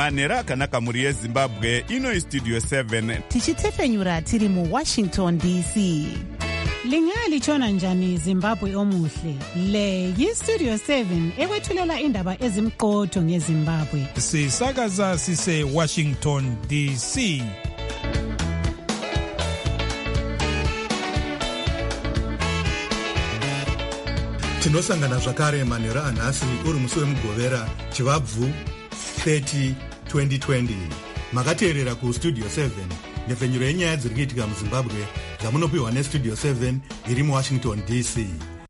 manhero akanaka mhuri yezimbabwe. Ino Studio 7 tichitefenyura tiri muWashington DC. Lingalitshona njani Zimbabwe omuhle? Le yiStudio 7 ekwethulela indaba ezimqotho ngeZimbabwe. Sisakaza sise Washington DC. Tinosangana zvakare manhero anhasi uri musi wemugovera chivabvu 30 2020. Makateerera kuStudio 7 nhefenyuro yenyaya dziri kuitika muZimbabwe dzamunopiwa neStudio 7 iri muWashington DC.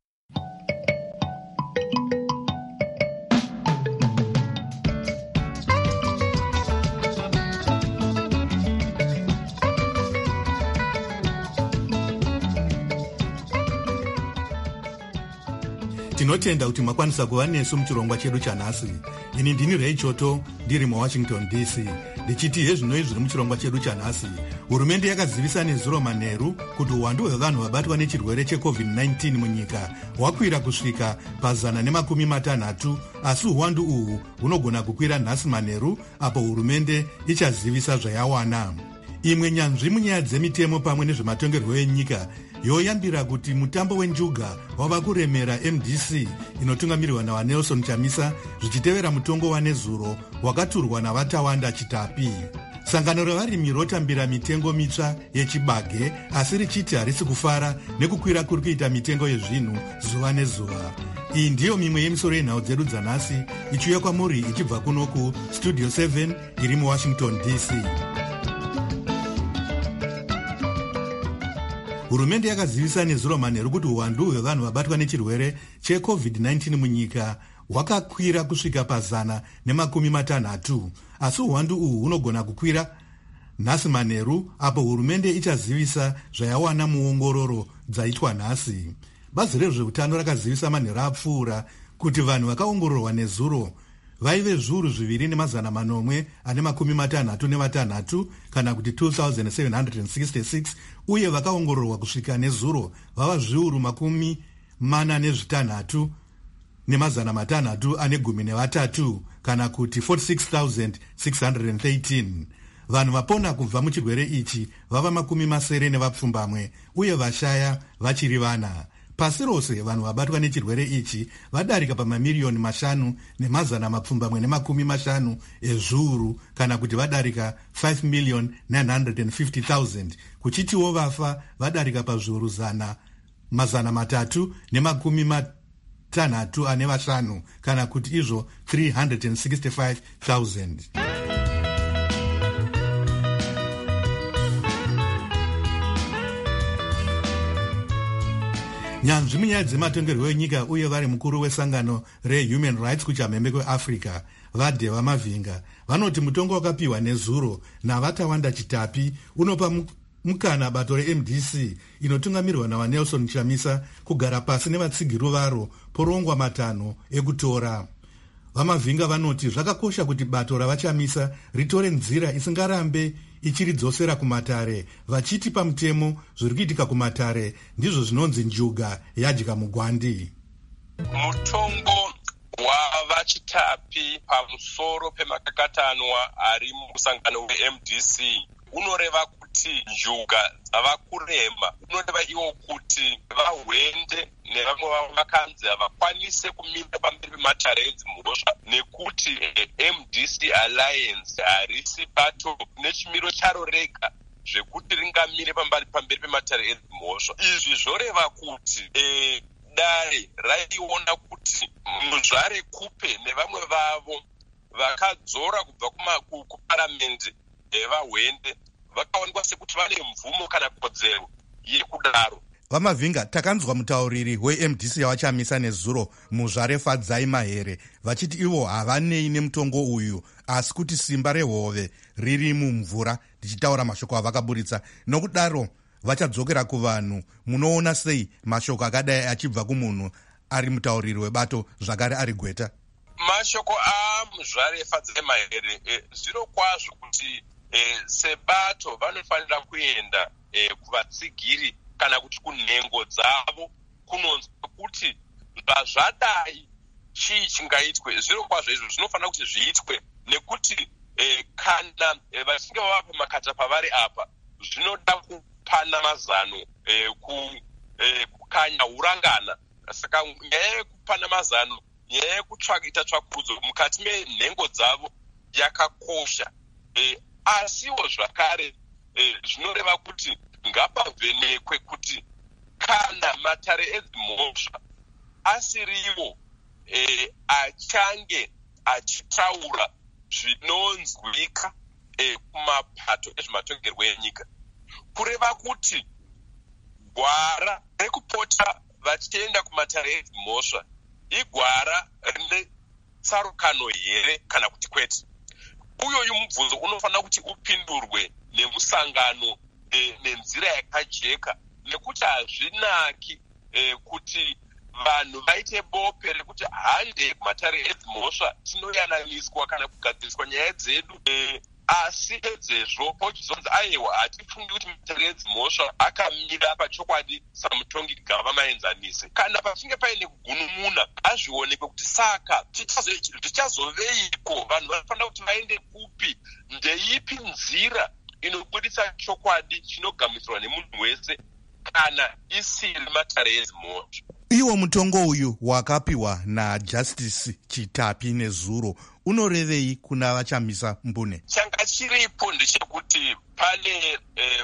Tinotenda kuti makwanisa kuva nesu muchirongwa chedu chanhasi. Ini ndini Ray Choto ndiri muWashington DC. Ndichiti hezvinoi zviri muchirongwa chedu chanhasi. Hurumende yakazivisa nezuro manheru kuti uwandu hwevanhu vabatwa nechirwere cheCovid-19 munyika hwakwira kusvika pa160, asi uwandu uhu hunogona kukwira nhasi manheru apo hurumende ichazivisa zvayawana. Imwe nyanzvi munyaya dzemitemo pamwe nezvematongerwo enyika yoyambira kuti mutambo wenjuga wava kuremera MDC inotungamirirwa nawaNelson Chamisa zvichitevera mutongo wanezuro wakaturwa navatawanda Chitapi. Sangano revarimi rotambira mitengo mitsva yechibage asi richiti harisi kufara nekukwira kuri kuita mitengo yezvinhu zuva nezuva. Iyi ndiyo mimwe yemisoro yenhau dzedu dzanhasi ichiuya kwamuri ichibva kuno kuStudio 7 iri muWashington DC. Hurumende yakazivisa nezuro manheru kuti uwandu hwevanhu vabatwa nechirwere cheCovid-19 munyika hwakakwira kusvika pa160, asi uwandu uhu hunogona kukwira nhasi manheru apo hurumende ichazivisa zvayawana muongororo dzaitwa nhasi. Bazi rezveutano rakazivisa manheru apfuura kuti vanhu vakaongororwa nezuro vaive zviuru 2,456 kana kuti 2,766 uye vakaongororwa kusvika nezuro vava zviuru 46,613 kana kuti 46,613. Vanhu vapona kubva muchirwere ichi vava 70 nevapfumbamwe uye vashaya vachiri vana. Pasi rose vanhu vabatwa nechirwere ichi vadarika pamamiliyoni 5,950,000 ezviuru kana kuti vadarika 5,950,000, kuchitiwo vafa vadarika pazviuru 365,000 kana kuti izvo 365,000. Nyanzvi munyaya dzematongerwo enyika uye vari mukuru wesangano reHuman Rights kuchamhembe kweAfrica vaDheva Mavhinga vanoti mutongo wakapiwa nezuro navatawanda Chitapi unopa mukana bato reMDC inotungamirirwa nawaNelson Chamisa kugara pasi nevatsigiri varo porongwa matanho ekutora. VaMavhinga vanoti zvakakosha kuti bato ravachamisa ritore nzira isingarambe ichiridzosera kumatare, vachiti pamutemo zviri kuitika kumatare ndizvo zvinonzi njuga yadya mugwandi. Mutongo wavaChitapi pamusoro pemakakatanwa ari musangano weMDC unoreva kuti njuga dzava kurema. Unoreva iwo kuti vahwende nevamwe vakanzi havakwanise kumira pamberi pematare edzimhosva nekuti MDC Alliance harisi bato nechimiro charo rega zvekuti ringamire pamberi pematare edzimhosva. Izvi zvoreva kuti dare raiona kuti muzvare Kupe nevamwe vavo vakadzora kubva kuparamende vahwende vakaonekwa sekuti vane mvumo kana kodzero yekudaro. VaMavhinga, takanzwa mutauriri weMDC yavachamisa nezuro muzvare Fadzai Mahere vachiti ivo havanei nemutongo uyu asi kuti simba rehove riri mumvura, ndichitaura mashoko avakaburitsa. Nokudaro vachadzokera kuvanhu. Munoona sei mashoko akadai achibva kumunhu ari mutauriri webato zvakare ari gweta? Mashoko amuzvare Fadzai Mahere zviro kwazvo kuti sebato vanofanira kuenda kuvatsigiri kana kuti kunhengo dzavo kunonzwa kuti zvadai chii chingaitwe. Zviro kwazvo izvo zvinofanira kuti zviitwe nekuti kana vachinge vava pamakata pavari apa zvinoda kupana mazano kukanya urangana. Saka nyaya yekupana mazano, nyaya yekuita tsvakurudzo mukati menhengo dzavo yakakosha. Asiwo zvakare zvinoreva kuti ngapavhenekwe kuti kana matare edzimhosva asiriwo achange achitaura zvinonzwika kumapato ezvematongerwo enyika, kureva kuti gwara rekupota vachienda kumatare edzimhosva igwara rine tsarukano here kana kuti kwete. Uyoyu mubvunzo unofanira kuti upindurwe nemusangano nenzira yakajeka, nekuti hazvinaki kuti vanhu vaite bope rekuti hande kumatare edzimhosva tinoyananiswa kana kugadziriswa nyaya dzedu, asi edzezvo pochizonzi aiwa hatifungi kuti matare edzimhosva akamira pachokwadi samutongi gava maenzanise. Kana pachinge paine kugunun'una azvionekwe kuti saka zvichazoveiko, vanhu vanofanira kuti vaende kupi, ndeipi nzira inobudisa chokwadi chinogamuchirwa nemunhu wese kana isiri matare edzimhosva. Iwo mutongo uyu wakapiwa naJustice Chitapi Nezuro unorevei kuna vachamisa mbune? Changa chiripo ndechekuti pane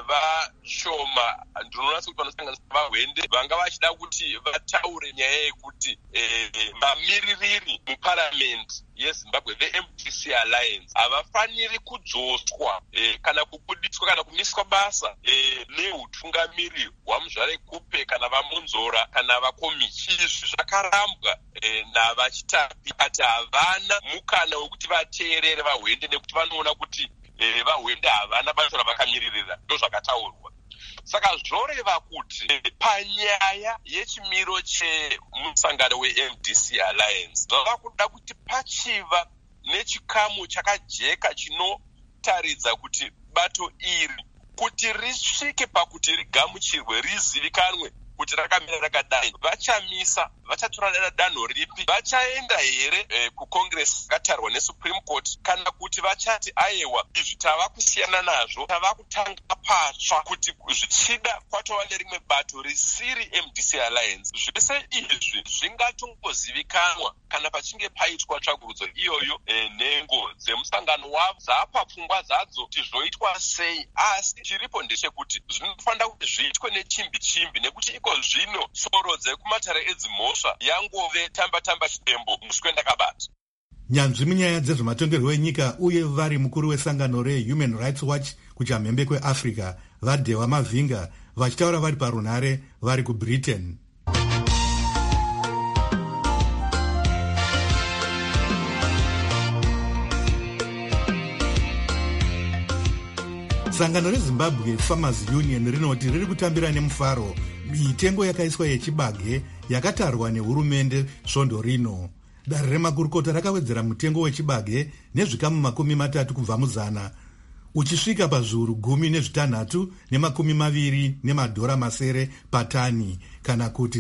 vashoma ndinonatsa kuti vanosanganisira vahwende vanga vachida kuti vataure nyaya yekuti vamiririri muparamendi yeZimbabwe veMDC Alliance havafaniri kudzoswa kana kubudiswa kana kumiswa basa neutungamiri hwaMuzvare Kupe kana vaMonzora kana vakomichi. Izvi zvakarambwa navaChitapi ati havana mukana wekuti vateerere vahwende nekuti vanoona kuti vahwende havana basa ravakamiririra, ndo zvakataurwa. Saka zvoreva kuti panyaya yechimiro chemusangano weMDC Alliance zvava kuda kuti pachiva nechikamu chakajeka chinotaridza kuti bato iri kuti risvike pakuti rigamuchirwe, rizivikanwe kuti rakamira rakadai, vachamisa, vachatora danho ripi, vachaenda here kucongress yakatarwa nesupreme court, kana kuti vachati aiwa izvi tava kusiyana nazvo, tava kutanga patsva kuti zvichida kwatova nerimwe bato risiri MDC Alliance. Zvese izvi zvingatongozivikanwa kana pachinge paitwa tsvakurudzo iyoyo. Nhengo dzemusangano wavo dzapa pfungwa dzadzo kuti zvoitwa sei, asi chiripo ndechekuti zvinofanira kuti zviitwe nechimbi chimbi, nekuti iko zvino soro dzekumatare edzimhosva yangove tamba chitembo muswe ndakabata. Nyanzvi munyaya dzezvematongerwo enyika uye vari mukuru wesangano reHuman Rights Watch kuchamhembe kweAfrica vaDhewa Mavhinga vachitaura vari parunhare vari kuBritain. Sangano reZimbabwe Farmers Union rinoti riri kutambira nemufaro mitengo yakaiswa yechibage yakatarwa nehurumende svondo rino. Dare remakurukota rakawedzera mutengo wechibage nezvikamu 30 kubva muzana uchisvika pazviuru 16.20 nemadhora masere patani, kana kuti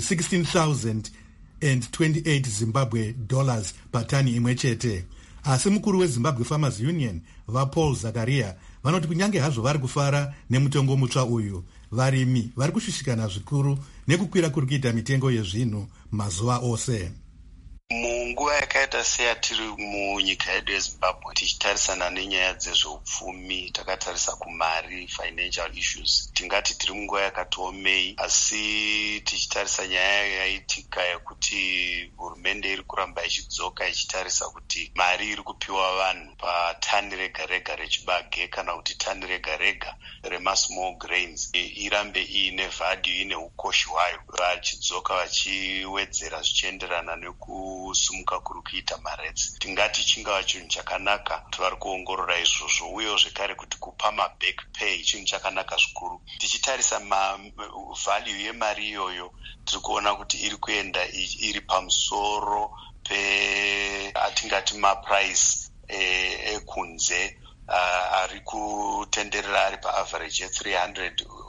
16,028 Zimbabwe dollars patani imwe chete. Asi mukuru weZimbabwe Farmers Union vaPaul Zakaria vanoti kunyange hazvo vari kufara nemutongo mutsva uyu, varimi vari kushushikana zvikuru nekukwira kuri kuita mitengo yezvinhu mazuva ose. Munguva yakaita seyatiri munyika yedu yeZimbabwe tichitarisana nenyaya dzezveupfumi, takatarisa kumari, financial issues, tingati tiri munguva yakatiomei, asi tichitarisa nyaya yaitika yekuti hurumende iri kuramba ichidzoka ichitarisa kuti mari iri kupiwa vanhu patani rega rega rechibage kana kuti tani rega rega remasmall grains irambe iine value, ine ukoshi hwayo, vachidzoka vachiwedzera zvichienderana nekusumuka kuri kuita maretsi. Tingati chingava chinhu chakanaka, vari kuongorora izvozvo, uye zvekare kuti kupa maback pay chinhu chakanaka zvikuru. Tichitarisa value yemari iyoyo tiri kuona kuti iri kuenda iri pamusoro atingati maprice ekunze ari kutenderera ari paaverage ye$300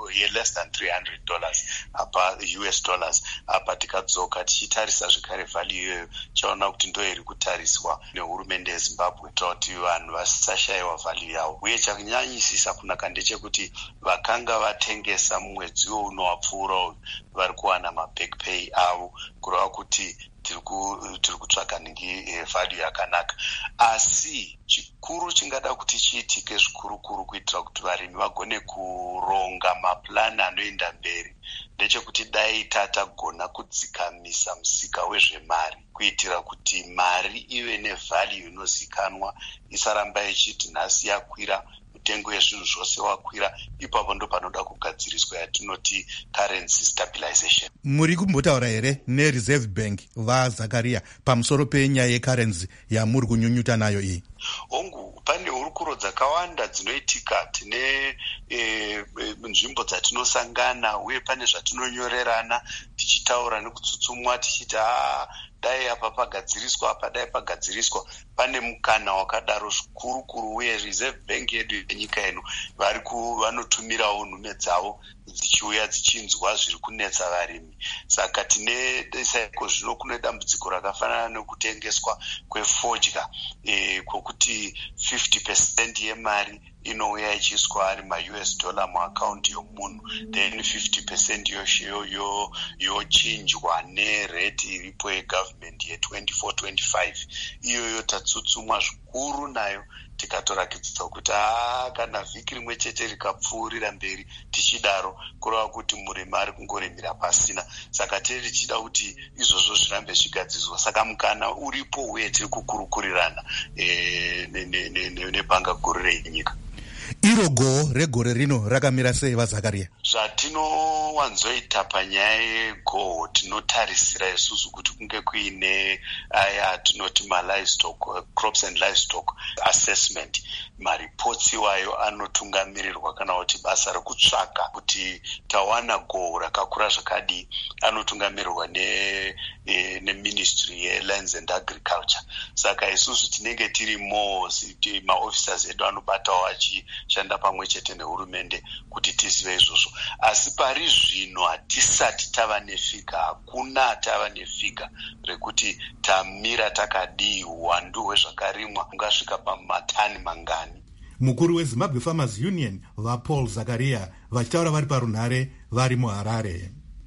less than $300 apa US dollars. Apa tikadzoka tichitarisa zvekare value iyoyo chaona kuti ndo iri kutariswa nehurumende yeZimbabwe kuti vanhu vasashayiwa value yavo. Uye chakunyanyisisa kunaka ndechekuti vakanga vatengesa mumwedziwo unowapfuura vari kuwana maback pay avo kureva kuti tiri kutsvaka value yakanaka. Asi chikuru chingada kuti chiitike zvikurukuru kuitira kuti varimi vagone kuronga mapulani anoenda mberi ndechekuti dai tatagona kudzikamisa musika wezvemari kuitira kuti mari ive nevalue inozikanwa, isaramba ichiti nhasi yakwira mitengo yezvinhu zvose wakwira, ipapo ndo panoda kugadziriswa yatinoti currency stabilization. Muri kumbotaura here neReserve Bank vaZakaria pamusoro penyaya yecurrency yamuri kunyunyuta nayo iyi? Hongu, pane hurukuro dzakawanda dzinoitika, tine nzvimbo dzatinosangana uye pane zvatinonyorerana tichitaura nekutsutsumwa tichiti dai apa pagadziriswa, apa dai pagadziriswa. Pane mukana wakadaro zvikurukuru uye Reserve Bank yedu yenyika ino vanotumirawo nhume dzavo dzichiuya dzichinzwa zviri kunetsa varimi. Saka tine saiko zvino kune dambudziko rakafanana nekutengeswa kwefodya kwokuti 50% yemari inouya ichiiswa ari ma-US dollar muakaunti yomunhu, then 50% yochinjwa nerate iripo yegovernment ye24-25. Iyoyo tatsutsumwa zvikuru nayo tikatorakidza kuti kana vhiki rimwe chete rikapfuurira mberi tichidaro kureva kuti murimi ari kungorimira pasina. Saka tiri tichida kuti izvozvo zvirambe zvigadzizwa. Saka mukana uripo uye tiri kukurukurirana nebhanga guru renyika. Iro go regore rino rakamira sei vaZakaria? Zvatinowanzoita panyaya yegoho tinotarisira isusu kuti kunge kuine aya tinoti ma-livestock, crops and livestock assessment. Maripotsi iwayo anotungamirirwa kana kuti basa rekutsvaka kuti tawana goho rakakura zvakadii anotungamirirwa neMinistry yeLands and Agriculture. Saka isusu tinenge tiri maofficers edu anobatawo achishanda pamwe chete nehurumende kuti tizive izvozvo. Asi pari zvino hatisati tava nefiga, hakuna tava nefiga rekuti tamira takadii, uwandu hwezvakarimwa ungasvika pamatani mangani. Mukuru weZimbabwe Farmers Union vaPaul Zakaria vachitaura vari parunhare vari muHarare.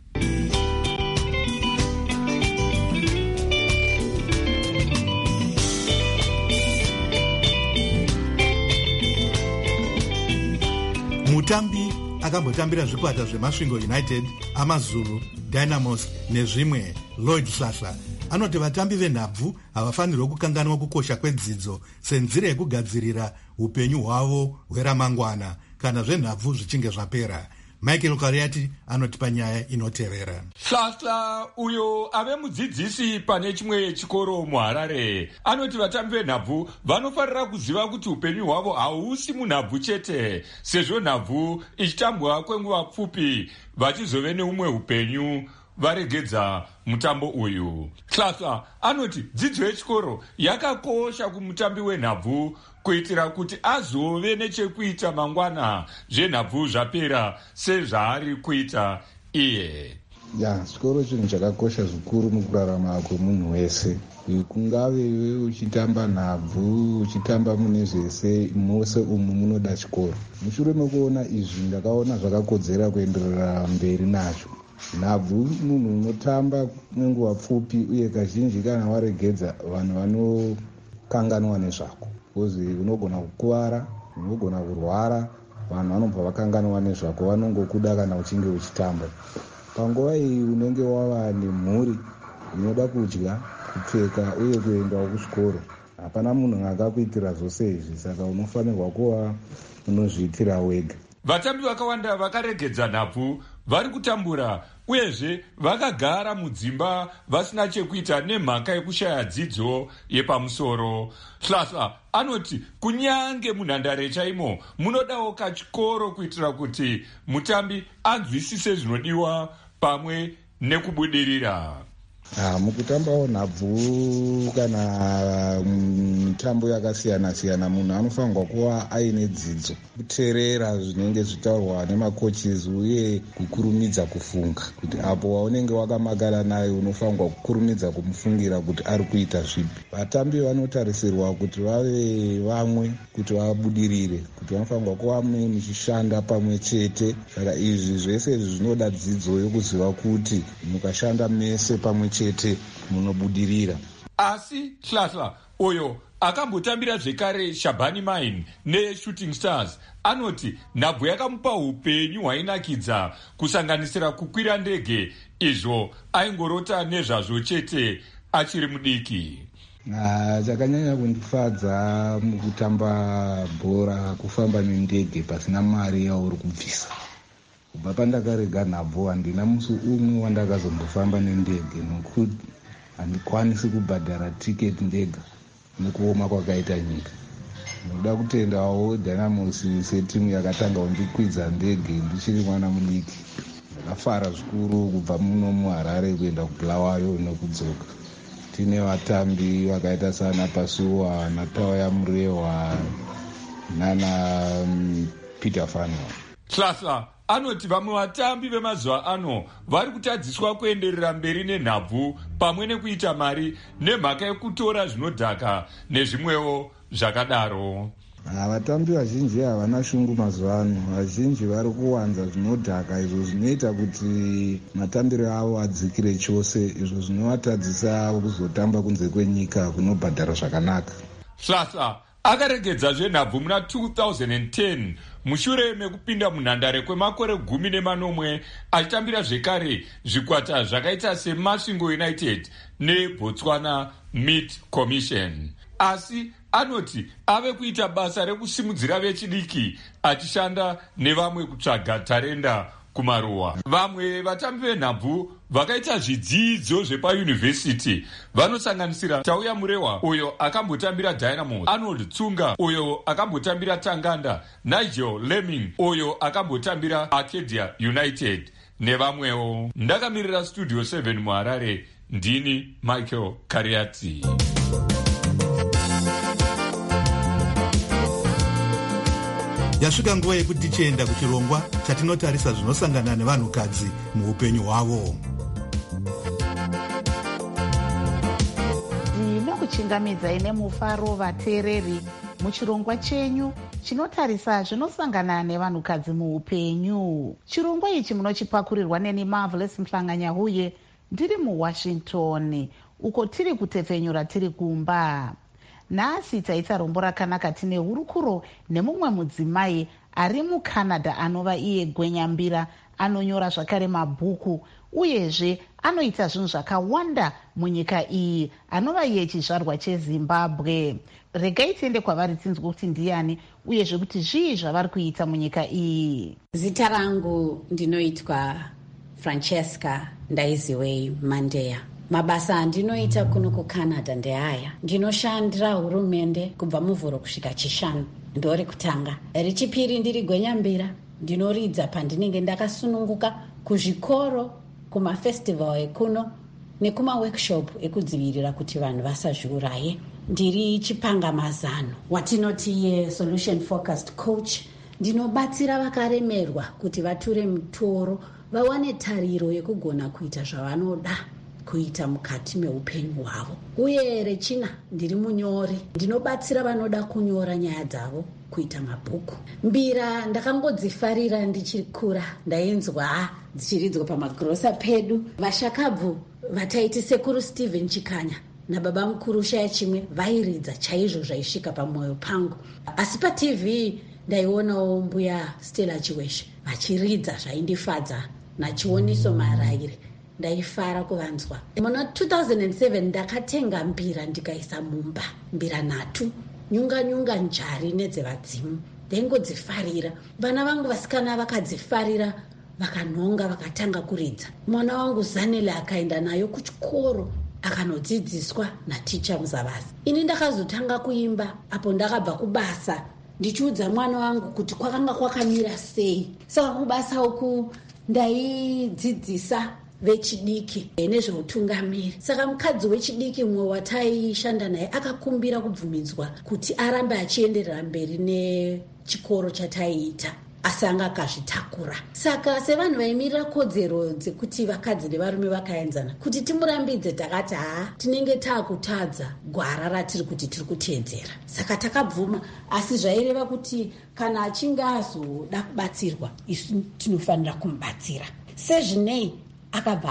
Mutambi akambotambira zvikwata zveMasvingo United, Amazulu, Dynamos nezvimwe, Lloyd Slasher anoti vatambi venhabvu havafanirwi kukanganwa kukosha kwedzidzo senzira yekugadzirira upenyu hwavo hweramangwana kana zvenhabvu zvichinge zvapera. Michael Kariati anoti panyaya inoterera. Slasla uyo ave mudzidzisi pane chimwe chikoro muHarare anoti vatambi venhabvu vanofarira kuziva kuti upenyu hwavo hausi munhabvu chete, sezvo nhabvu ichitambwa kwenguva pfupi vachizove neumwe upenyu varegedza mutambo uyu. Slasla anoti dzidzo yechikoro yakakosha kumutambi wenhabvu kuitira kuti azove nechekuita mangwana zvenhabvu zvapera sezvaari kuita iye. Chikoro chinhu chakakosha zvikuru mukurarama kwemunhu wese. Kungave uchitamba nhabvu, uchitamba mune zvese, mose umu munoda chikoro. Mushure mekuona izvi ndakaona zvakakodzera kuenderera mberi nacho. Nhabvu munhu unotamba nenguva pfupi uye kazhinji kana waregedza vanhu vanokanganwa nezvako. Kozi unogona kukuvara, unogona kurwara, vanhu vanobva vakanganwa nezvako, vanongokuda kana uchinge uchitamba. Panguva iyi unenge wava nemhuri inoda kudya, kupfeka uye kuendawo kuchikoro. Hapana munhu akakuitira zvose izvi, saka unofanirwa kuva unozviitira wega. Vatambi vakawanda vakaregedza nhabvu vari kutambura uyezve vakagara mudzimba vasina chekuita nemhaka yekushaya dzidzo yepamusoro. Slasla anoti kunyange munhandare chaimo munodawo kachikoro kuitira kuti mutambi anzwisise zvinodiwa pamwe nekubudirira. Mukutambawo nhabvu kana mitambo yakasiyana-siyana, munhu anofanirwa kuva aine dzidzo, kuteerera zvinenge zvitaurwa nemakoches uye kukurumidza kufunga kuti apo waunenge wakamakana naye unofanirwa kukurumidza kumufungira kuti ari kuita zvipi. Vatambi vanotarisirwa kuti vave vamwe kuti vabudirire, kuti vanofanirwa kuva muchishanda pamwe chete. Saka izvi zvese izvi zvinoda dzidzo yokuziva kuti mukashanda mese pamwe chete munobudirira. Asi Hlahla uyo akambotambira zvekare Shabani Mine neShooting Stars anoti nhabvu yakamupa upenyu hwainakidza kusanganisira kukwira ndege, izvo aingorota nezvazvo chete achiri mudiki. Chakanyanya kundifadza mukutamba bhora kufamba nendege pasina mari yauri kubvisa. Kubva pandakarega nhabvu handina musi umwe wandakazombofamba nendege nokuti handikwanisi kubhadhara tiketi ndega nekuoma kwakaita nyika. Ndoda kutendawo Dynamos setimu yakatanga kundikwidza ndege ndichiri mwana mudiki. Ndakafara zvikuru kubva muno muHarare kuenda kuBulawayo nokudzoka. Tine vatambi vakaita sana Pasuwa, Natauya Murehwa nana Peter Fanwa. Hlahla anoti vamwe vatambi vemazuva ano vari kutadziswa kuenderera mberi nenhabvu pamwe nekuita mari nemhaka yekutora zvinodhaka nezvimwewo zvakadaro. Vatambi vazhinji havana shungu mazuva ano. Vazhinji vari kuwanza zvinodhaka, izvo zvinoita kuti matambiro avo adzikire chose, izvo zvinovatadzisa kuzotamba kunze kwenyika kunobhadhara zvakanaka. Hlahla akaregedzazve nhabvu muna 2010 mushure mekupinda munhandare kwemakore 10 achitambira zvekare zvikwata zvakaita seMasvingo United neBotswana Meat Commission. Asi anoti ave kuita basa rekusimudzira vechidiki achishanda nevamwe kutsvaga tarenda kumaruwa. Vamwe vatambi venhabvu vakaita zvidzidzo zvepayunivhesiti vanosanganisira Tauya Murehwa uyo akambotambira Dynamos, Arnold Tsunga uyo akambotambira Tanganda, Nigel Lemming uyo akambotambira Arcadia United nevamwewo. Ndakamirira Studio 7 muHarare, ndini Michael Kariati. Yasvika nguva yekuti tichienda kuchirongwa chatinotarisa zvinosangana nevanhukadzi muupenyu hwavo. Ndinokuchingamidzai nemufaro vateereri muchirongwa chenyu chinotarisa zvinosangana nevanhukadzi muupenyu. Chirongwa ichi munochipakurirwa neni Marvelous Mhlanganyahuye ndiri muWashington, uko tiri kutepfenyura tiri kumba. Nhasi taita rombo rakanaka tine hurukuro nemumwe mudzimai ari muCanada anova iye gwenyambira, anonyora zvakare mabhuku uyezve anoita zvinhu zvakawanda munyika iyi, anova iye chizvarwa cheZimbabwe. Regai tiende kwavari tinzwe kuti ndiani uyezve kuti zvii zvavari kuita munyika iyi. Zita rangu ndinoitwa Francesca Ndaiziwei Mandeya. Mabasa andinoita kuno kuCanada ndehaya: ndinoshandira hurumende kubva muvhuro kusvika chishanu, ndori kutanga. Rechipiri ndiri gwenyambira, ndinoridza pandinenge ndakasununguka kuzvikoro, kumafestival ekuno nekumaworkshop ekudzivirira kuti vanhu vasazviuraye. Ndiri chipangamazano watinoti solution focused coach. Ndinobatsira vakaremerwa kuti vature mitoro, vawane tariro yekugona kuita zvavanoda kuita mukati meupenyu hwavo. Uye rechina ndiri munyori, ndinobatsira vanoda kunyora nyaya dzavo kuita mabhuku. Mbira ndakangodzifarira ndichikura, ndainzwa dzichiridzwa pamagirosa pedu. Vashakabvu vataiti sekuru Stephen Chikanya nababa mukuru Shaya Chimwe vairidza chaizvo zvaisvika pamwoyo pangu. Asi paTV ndaionawo mbuya Stella Chiweshe vachiridza zvaindifadza nachioniso Maraire. Ndaifara kuvanzwa. Muna 2007 ndakatenga mbira ndikaisa mumba, mbira 3, nyunga njari nedzevadzimu. Ndaingodzifarira. Vana vangu vasikana vakadzifarira, vakanhonga, vakatanga kuridza. Mwana wangu Zanele akaenda nayo kuchikoro akanodzidziswa naticha Muzavasi. Ini ndakazotanga kuimba apo ndakabva kubasa, ndichiudza mwana wangu kuti kwakanga kwakamira sei. Saka kubasa uku ndaidzidzisa vechidiki nezveutungamiri. Saka mukadzi wechidiki mumwe wataishanda naye akakumbira kubvumidzwa kuti arambe achienderera mberi nechikoro chataiita, asi anga akazvitakura. Saka sevanhu vaimirira kodzero dzekuti vakadzi nevarume vakaenzana, kuti timurambidze, takati tinenge taakutadza gwara ratiri kuti tiri kuteedzera. Saka takabvuma, asi zvaireva kuti kana achinge azoda kubatsirwa, isu tinofanira kumubatsira. Sezvinei akabva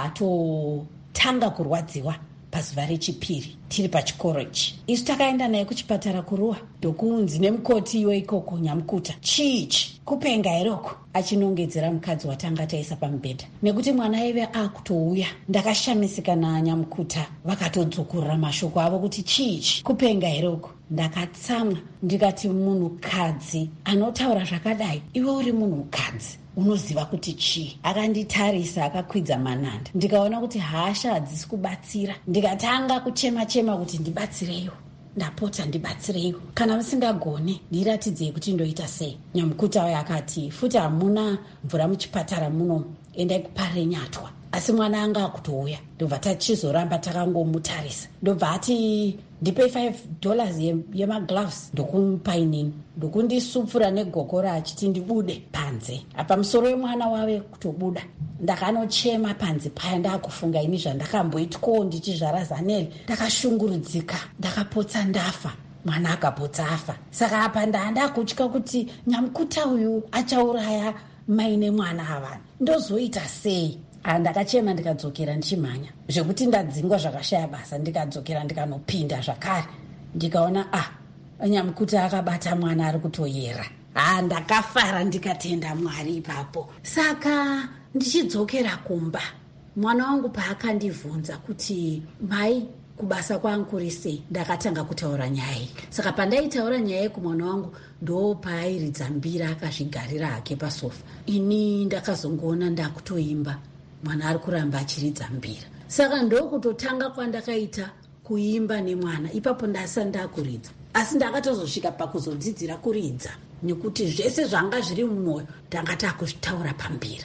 atotanga kurwadziwa pazuva rechipiri tiri pachikoro ichi. Isu takaenda naye kuchipatara kuruwa, ndokunzi nemukoti iwe ikoko Nyamukuta, chiichi kupenga heroko, achinongedzera mukadzi watanga taisa pamubhedha. Nekuti mwana aive akutouya, ndakashamisika naNyamukuta, vakatodzokorera mashoko avo kuti chiichi kupenga heroko. Ndakatsamwa ndikati, munhukadzi anotaura zvakadai, iwe uri munhukadzi unoziva kuti chii? Akanditarisa akakwidza mananda, ndikaona kuti hasha hadzisi kubatsira, ndikatanga kuchema kuti ndibatsireiwo, ndapota ndibatsireiwo, kana musingagone ndiratidzei kuti ndoita sei. Nyamukuta wayo akati, futi hamuna mvura muchipatara muno, endai kuparire nyatwa. Asi mwana anga akutouya, ndobva tachizoramba takangomutarisa, ndobva ati ndipei $5 yemagloves, ndokumupa inini, ndokundisupfura negokora achiti ndibude panze. Apa musoro wemwana wave kutobuda, ndakanochema panze paya, ndakufunga ini zvandakamboitwawo ndichizvara Zanele. Ndakashungurudzika, ndakapotsa ndafa, mwana akapotsa afa. Saka apa ndakutya kuti Nyamukuta uyu achauraya mai nemwana ava, ndozoita sei? Ndakachema ndikadzokera ndichimhanya, zvekuti ndadzingwa zvakashaya basa, ndikadzokera ndikanopinda zvakare, ndikaona Nyamukuta akabata mwana ari kutoyera. Ndakafara ndikatenda Mwari ipapo. Saka ndichidzokera kumba, mwana wangu paakandivhunza kuti mai, kubasa kwangu kuri sei, ndakatanga kutaura nyaya iyi. Saka pandaitaura nyaya iyi kumwana wangu, ndo paairidza mbira akazvigarira hake pasofa. Ini ndakazongoona ndakutoimba, mwana ari kuramba achiridza mbira. Saka ndokutotanga kwandakaita kuimba nemwana. Ipapo ndasanda ndakuridza, asi ndakatozosvika pakuzodzidzira kuridza, nekuti zvese zvanga zviri mumwoyo ndanga takuzvitaura pambira.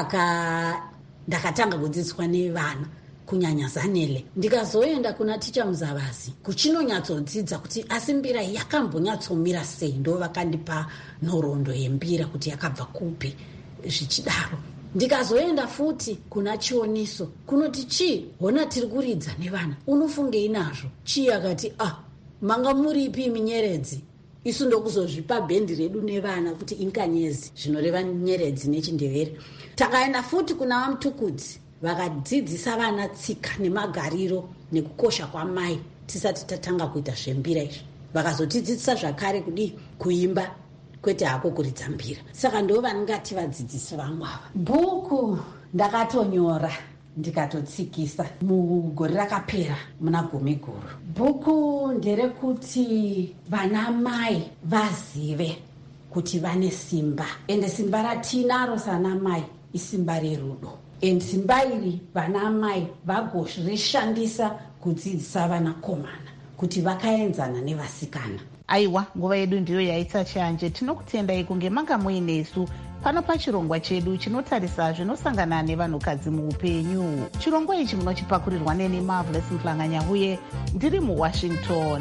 Saka ndakatanga kudzidziswa nevana, kunyanya Zanele. Ndikazoenda kuna ticha Muzavazi kuchinonyatsodzidza kuti asi mbira yakambonyatsomira sei, ndo vakandipa nhoroondo yembira kuti yakabva kupi. Zvichidaro ndikazoenda futi kuna Chioniso kunoti, chii hona tiri kuridza nevana, unofungei nazvo? Chii akati, manga muripi minyeredzi? Isu ndokuzozvipa bhendi redu nevana kuti inkanyezi, zvinoreva nyeredzi nechindevere. Takaenda futi kuna Vamutukudzi, vakadzidzisa vana tsika nemagariro nekukosha kwamai tisati tatanga kuita zvembira izvi. Vakazotidzidzisa zvakare kuimba, kwete hako kuridza mbira. Saka ndo vanongati vadzidzisi vangu ava. Bhuku ndakatonyora ndikatotsikisa mugore rakapera muna Gumiguru. Bhuku nderekuti vana mai vazive kuti vane simba, ende simba ratinaro sana mai isimba rerudo, ende simba iri vana mai vagorishandisa kudzidzisa vanakomana kuti vakaenzana nevasikana. Aiwa, nguva yedu ndiyo yaitsa chanje. Tinokutendai kunge manga muinesu pano pachirongwa chedu chinotarisa zvinosangana nevanhukadzi muupenyu. Chirongwa ichi munochipakurirwa neni Marvelous Mhlanga-Nyahuye, ndiri muWashington.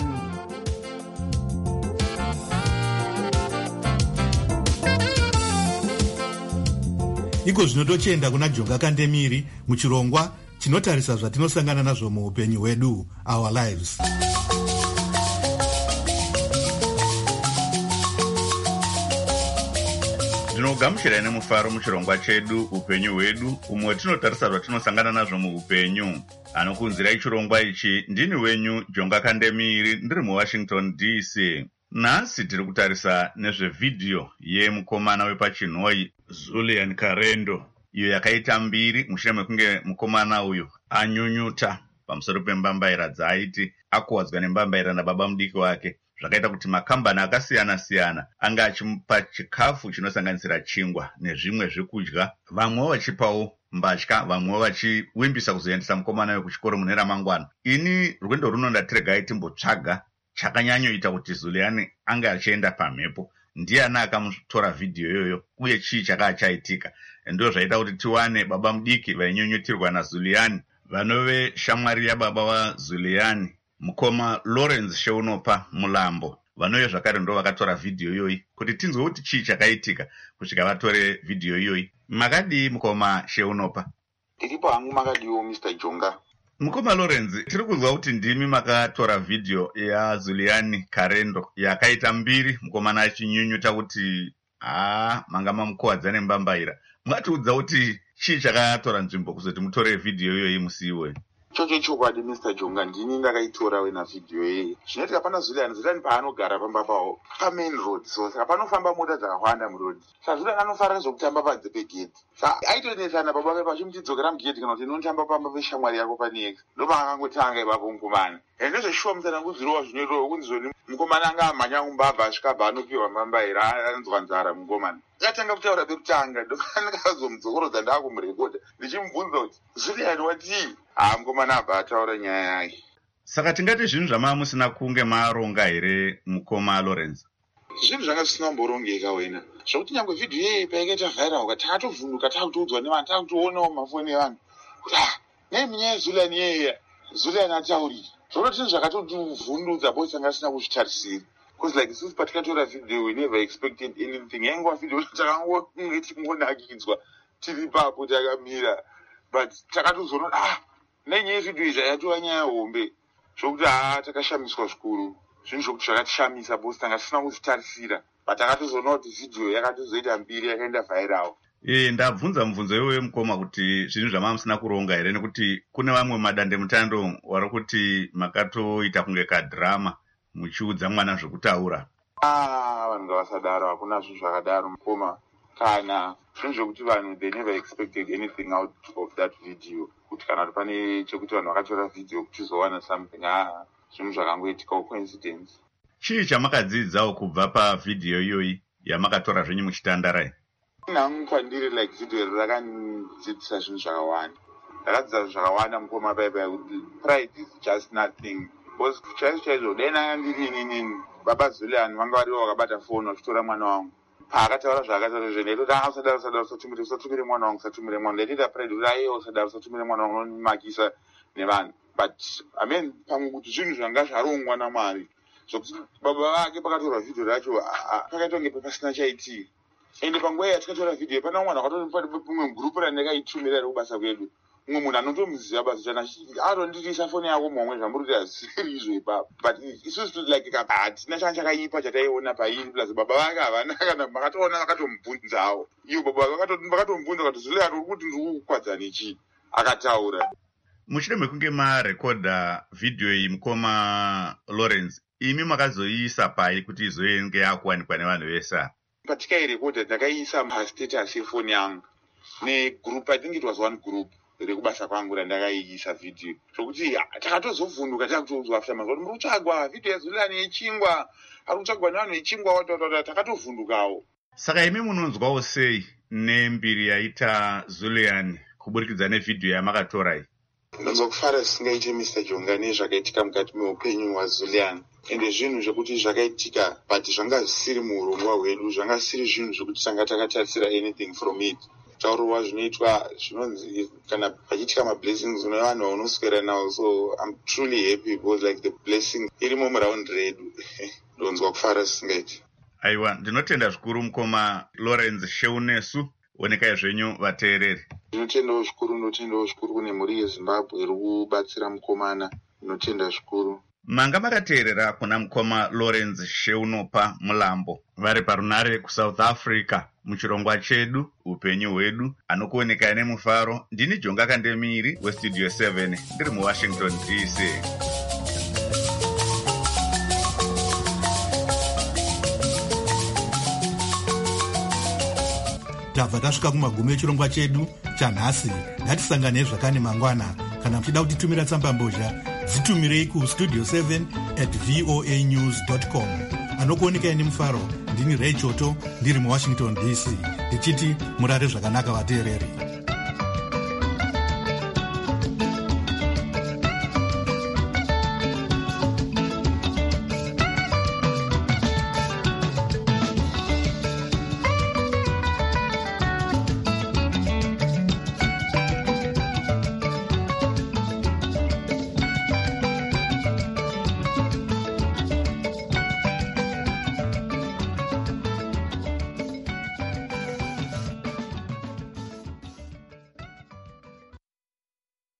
iko zvino tochienda kuna Jonga Kandemiri muchirongwa chinotarisa zvatinosangana nazvo muupenyu hwedu, our lives. Ndinogamuchira nemufaro muchirongwa chedu upenyu hwedu, umwe tinotarisa zvatinosangana nazvo muupenyu. Anokunzirai chirongwa ichi ndini wenyu Jonga Kandemiri, ndiri muWashington DC. Nhasi tiri kutarisa nezvevhidhiyo yemukomana wepachinhoi Zulian Karendo, iyo yakaita mbiri mushure mekunge mukomana uyu anyunyuta pamusoro pembambaira dzaaiti akuwadzwa nembambaira nababa mudiki wake, zvakaita kuti makambani akasiyana-siyana anga achimupa chikafu chinosanganisira chingwa nezvimwe zvekudya, vamwewo vachipawo mbatya, vamwewo vachiwimbisa kuzoendesa mukomana uyu kuchikoro mune ramangwana. Ini rwendo runo ndatiregai timbotsvaga chakanyanyoita kuti Zuliani anga achienda pamhepo. ndiani akamutora vhidhiyo iyoyo uye chii chakanga chaitika. Ndo zvaita kuti tiwane baba mudiki vainyunyutirwa naZuliani, vanove shamwari yababa vaZuliani, mukoma Lawrence Sheunopa Mulambo, vanove zvakare ndo vakatora vhidhiyo iyoyi kuti tinzwe kuti chii chakaitika kusvika vatore vhidhiyo iyoyi. Makadii mukoma Sheunopa? Tiripo hangu makadiwo Mr. Jonga. Mukoma Lawrence, tiri kunzwa kuti ndimi makatora vhidhiyo yaZuliani Karendo yakaita mbiri, mukomana achinyunyuta kuti manga mamukuwadza nembambaira. Mungatiudza kuti chii chakatora nzvimbo kuzoti mutore vhidhiyo iyoyi musiiwe? Chocho chokwadi Mr. Jonga, ndini ndakaitora wena vhidhiyo iyi. Zvinoitika pana Zuliani paanogara pamba pawo pamain road, so saka panofamba mota dzakawanda muroad. Saka Zuliani anofanira zvokutamba panze pegedhi. Saka aitonesana baba vake vachimuchidzokera mugedhi kana kuti inotamba pamba peshamwari yako paneka. Ndopaakangotanga ipapo mukomana. Ndozveshuwa musananguzvirowa zvinoitwa kunzi zvoni mukomana anga amhanya kumbabva asvikabva anopiwa mbambaira anzwa nzara mukomana. Akatanga kutaura pekutanga ndokazomudzokorodza ndakumurekodha ndichimubvunza kuti Zuliani watii? Mukomana abva ataura nyaya yake. Saka tingati zvinhu zvamava musina kunge maronga here mukoma Lawrence? Zvinhu zvanga zvisina kumborongeka wena, zvokuti nyangwe vhidhiyo iyi paikaita vhairawo takatovhunduka takutoudzwa nevanhu, takutoonawo mumafoni evanhu kuti nei munyaya yeZuliani yeya Zuliani ataurira. Zvokoti zvinhu zvakatovhundudza bosi tanga tisina kuzvitarisira. Because like isusu patikatora vhidhiyo we never expected anything. Yaingova vhidhiyo takangonge tingonakidzwa tiri papo takamira, but takatozoona nenyaya yevhidhiyo izvi yatova nyaya hombe zvokuti takashamiswa zvikuru. Zvinhu zvokuti zvakatishamisa bosi tanga tisina kuzvitarisira, but takatozoona kuti vhidhiyo yakatozoita mbiri yakaenda vhairawo. Ndabvunza mubvunzo iwoyo mukoma kuti zvinhu zvamava musina kuronga here, nekuti kune vamwe madandemutando vari kuti makatoita kunge kadhirama muchiudza mwana zvokutaura. Vanhu ngavasadaro, hakuna zvinhu zvakadaro mukoma. Kana zvinhu zvokuti vanhu they never expected anything out of that video, kuti kana pane chekuti vanhu vakatora vhidhiyo kuchizowana something, zvinhu zvakangoitika coincidence. Chii chamakadzidzawo kubva pavhidhiyo iyoyi yamakatora zvenyu muchitandarai? Nangu kwandiri like vhidhiyo rakandidzidzisa zvinhu zvakawanda. Ndakadzidza zvinhu zvakawanda mukoma paipai kuti pride is just nothing. Because chaizvo dai nanga ndiri inini baba Zuliani vanga variwo vakabata foni vachitora mwana wangu. Paakataura zvaakataura izvo ndaitoti usatumire mwana wangu, usatumire mwana. Ndaitoita pride kuti aiwa usadaro, usatumire mwana wangu, unonimakisa nevanhu. But I mean pamwe kuti zvinhu zvanga zvarongwa naMwari, zvokuti baba vake pakatorwa vhidhiyo racho pakaita kunge pasina chaitii. Ende panguva yatikatora vhidhiyo pana mwana akatoti pamwe gurupu randakaitumira rekubasa kwedu, umwe munhu anotomuziva basa chana atondirisa foni yako momwe zvamuri kuti hazisiri izvo ipapo. But isusu like hatina changa chakaipa chataiona pairi, plus baba vake havana kana makatoona vakatomubvunzawo. Iyo baba vakatomubvunza kuti Zuliani uri kuti ndiri kukwadza nechii, akataura. Mushure mekunge marekodha vhidhiyo iyi mukoma Lawrence, imi makazoiisa pai kuti izoenge yakuwanikwa nevanhu vese? Patikairekodha ndakaiisa pastatus yefoni yangu negroup, I think it was one group rekubasa kwangu randakaiisa vhidhiyo, zvokuti takatozovhunduka takutoudzwa after mazuva kuti muri kutsvagwa vhidhiyo yeZuliani yechingwa, ari kutsvagwa nevanhu vechingwa, takatovhundukawo. Saka imi munonzwawo sei nembiri yaita Zuliani kuburikidza nevhidhiyo yamakatorai? Ndinonzwa kufara zvisingaite Mr. Jonga nezvakaitika mukati meupenyu hwaZuliani. Ende zvinhu zvekuti zvakaitika but zvanga zvisiri muurongwa hwedu, zvanga zvisiri zvinhu zvekuti tanga takatarisira anything from it. Taurwa zvinoitwa zvinonzi kana pachiitika mablessings une vanhu vaunoswera nawo, so I'm truly happy because like the blessing irimo muraundi redu. Ndinonzwa kufara zvisingaite. Aiwa, ndinotenda zvikuru mukoma Lawrence Sheunesu, onekai zvenyu vateereri. Ndinotendawo zvikuru kune mhuri yeZimbabwe iri kubatsira mukomana. Ndinotenda zvikuru. Manga makateerera kuna mukoma Lawrence Sheunopa Mulambo vari parunare kuSouth Africa muchirongwa chedu upenyu hwedu, anokuonekai nemufaro. Ndini Jonga Kandemiri weStudio 7 ndiri muWashington DC. tabva tasvika kumagumo echirongwa chedu chanhasi. ngatisangane zvakane mangwana. Kana muchida kutitumira tsambambozha, dzitumirei kustudio7@voanews.com. anokuonekai nemufaro, ndini Ray Choto ndiri muWashington DC, ndichiti murare zvakanaka vateereri.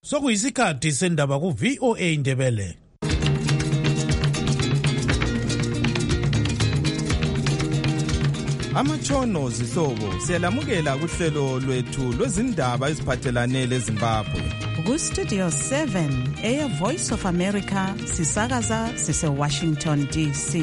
Sokuyisikhathi sendaba ku VOA Ndebele. Amatshono zihlobo siyalamukela kuhlelo lwethu lwezindaba eziphathelane leZimbabwe. Ku Studio 7 Air Voice of America sisakaza sise Washington DC.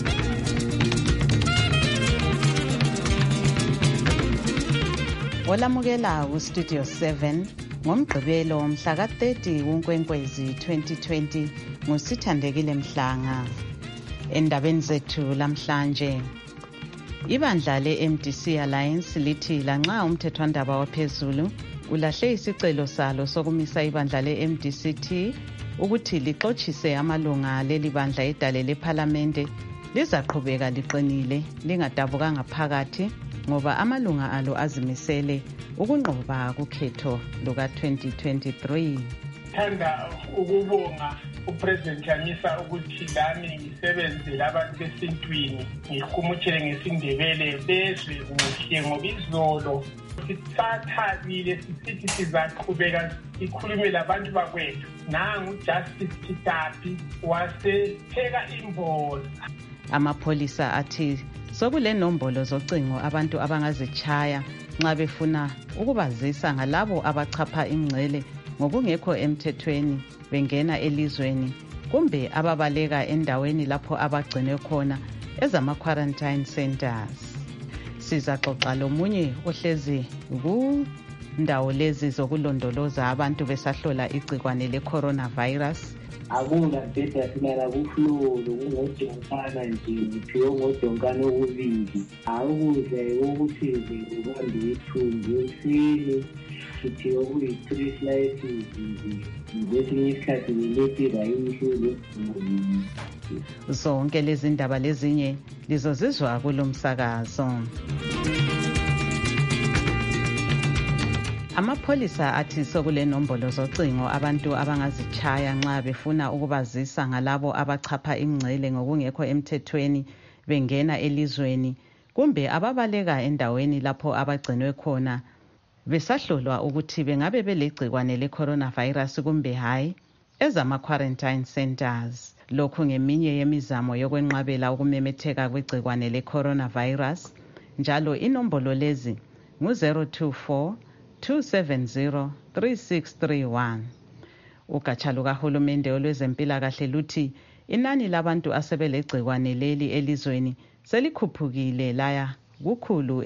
Olamukela ku Studio 7 ngomgqibelo mhla ka-30 kuNkwenkwezi 2020 nguSithandekile Mhlanga. Endabeni zethu lamhlanje, ibandla le-MDC Alliance lithi lanxa umthethwandaba waphezulu ulahle isicelo salo sokumisa ibandla le-MDCT ukuthi lixotshiswe amalunga leli bandla edale lephalamende, lizaqhubeka liqinile lingadabukanga phakathi ngoba amalunga alo azimisele ukunqoba kukhetho luka-2023. Thanda ukubonga uPresident Chamisa ukuthi lami ngisebenzele abantu besintwini, ngihumutshele ngesindebele bezwe kuhle ngoba izolo sisathabile sisithi sizaqhubeka sikhulume labantu bakwethu. Nangu Justice Kitapi wasepheka imboza. Amapholisa athi sokule nombolo zocingo abantu abangazitshaya nxa befuna ukubazisa ngalabo abachapha ingcele ngokungekho emthethweni bengena elizweni kumbe ababaleka endaweni lapho abagcinwe khona ezama-quarantine centers. Sizaxoxa lomunye ohlezi kundawo lezi zokulondoloza abantu besahlola igcikwane le-coronavirus. Akuna bheda silala kuflolo kungodonkana nje ngiphiwe ngodonkana okubili. Akudla ukuthi ubambe ithumbu esini sithiwe kuyi-3 slices ngesinye isikhathi ngeletira imihlulo. Zonke lezi ndaba lezinye lizozizwa kulo msakazo. Amapholisa athi sokule nombolo zocingo abantu abangazitshaya nxa befuna ukubazisa ngalabo abachapha ingcele ngokungekho emthethweni bengena elizweni kumbe ababaleka endaweni lapho abagcinwe khona besahlolwa ukuthi bengabe belegcikwane le-coronavirus kumbe hayi ezama-quarantine centers. Lokhu ngeminye yemizamo yokwenqabela ukumemetheka kwegcikwane le-coronavirus. Njalo inombolo lezi ngu-024 2703631. Ugatsha lukahulumende olwezempilakahle luthi inani labantu asebelegcikwane leli elizweni selikhuphukile laya kukhulu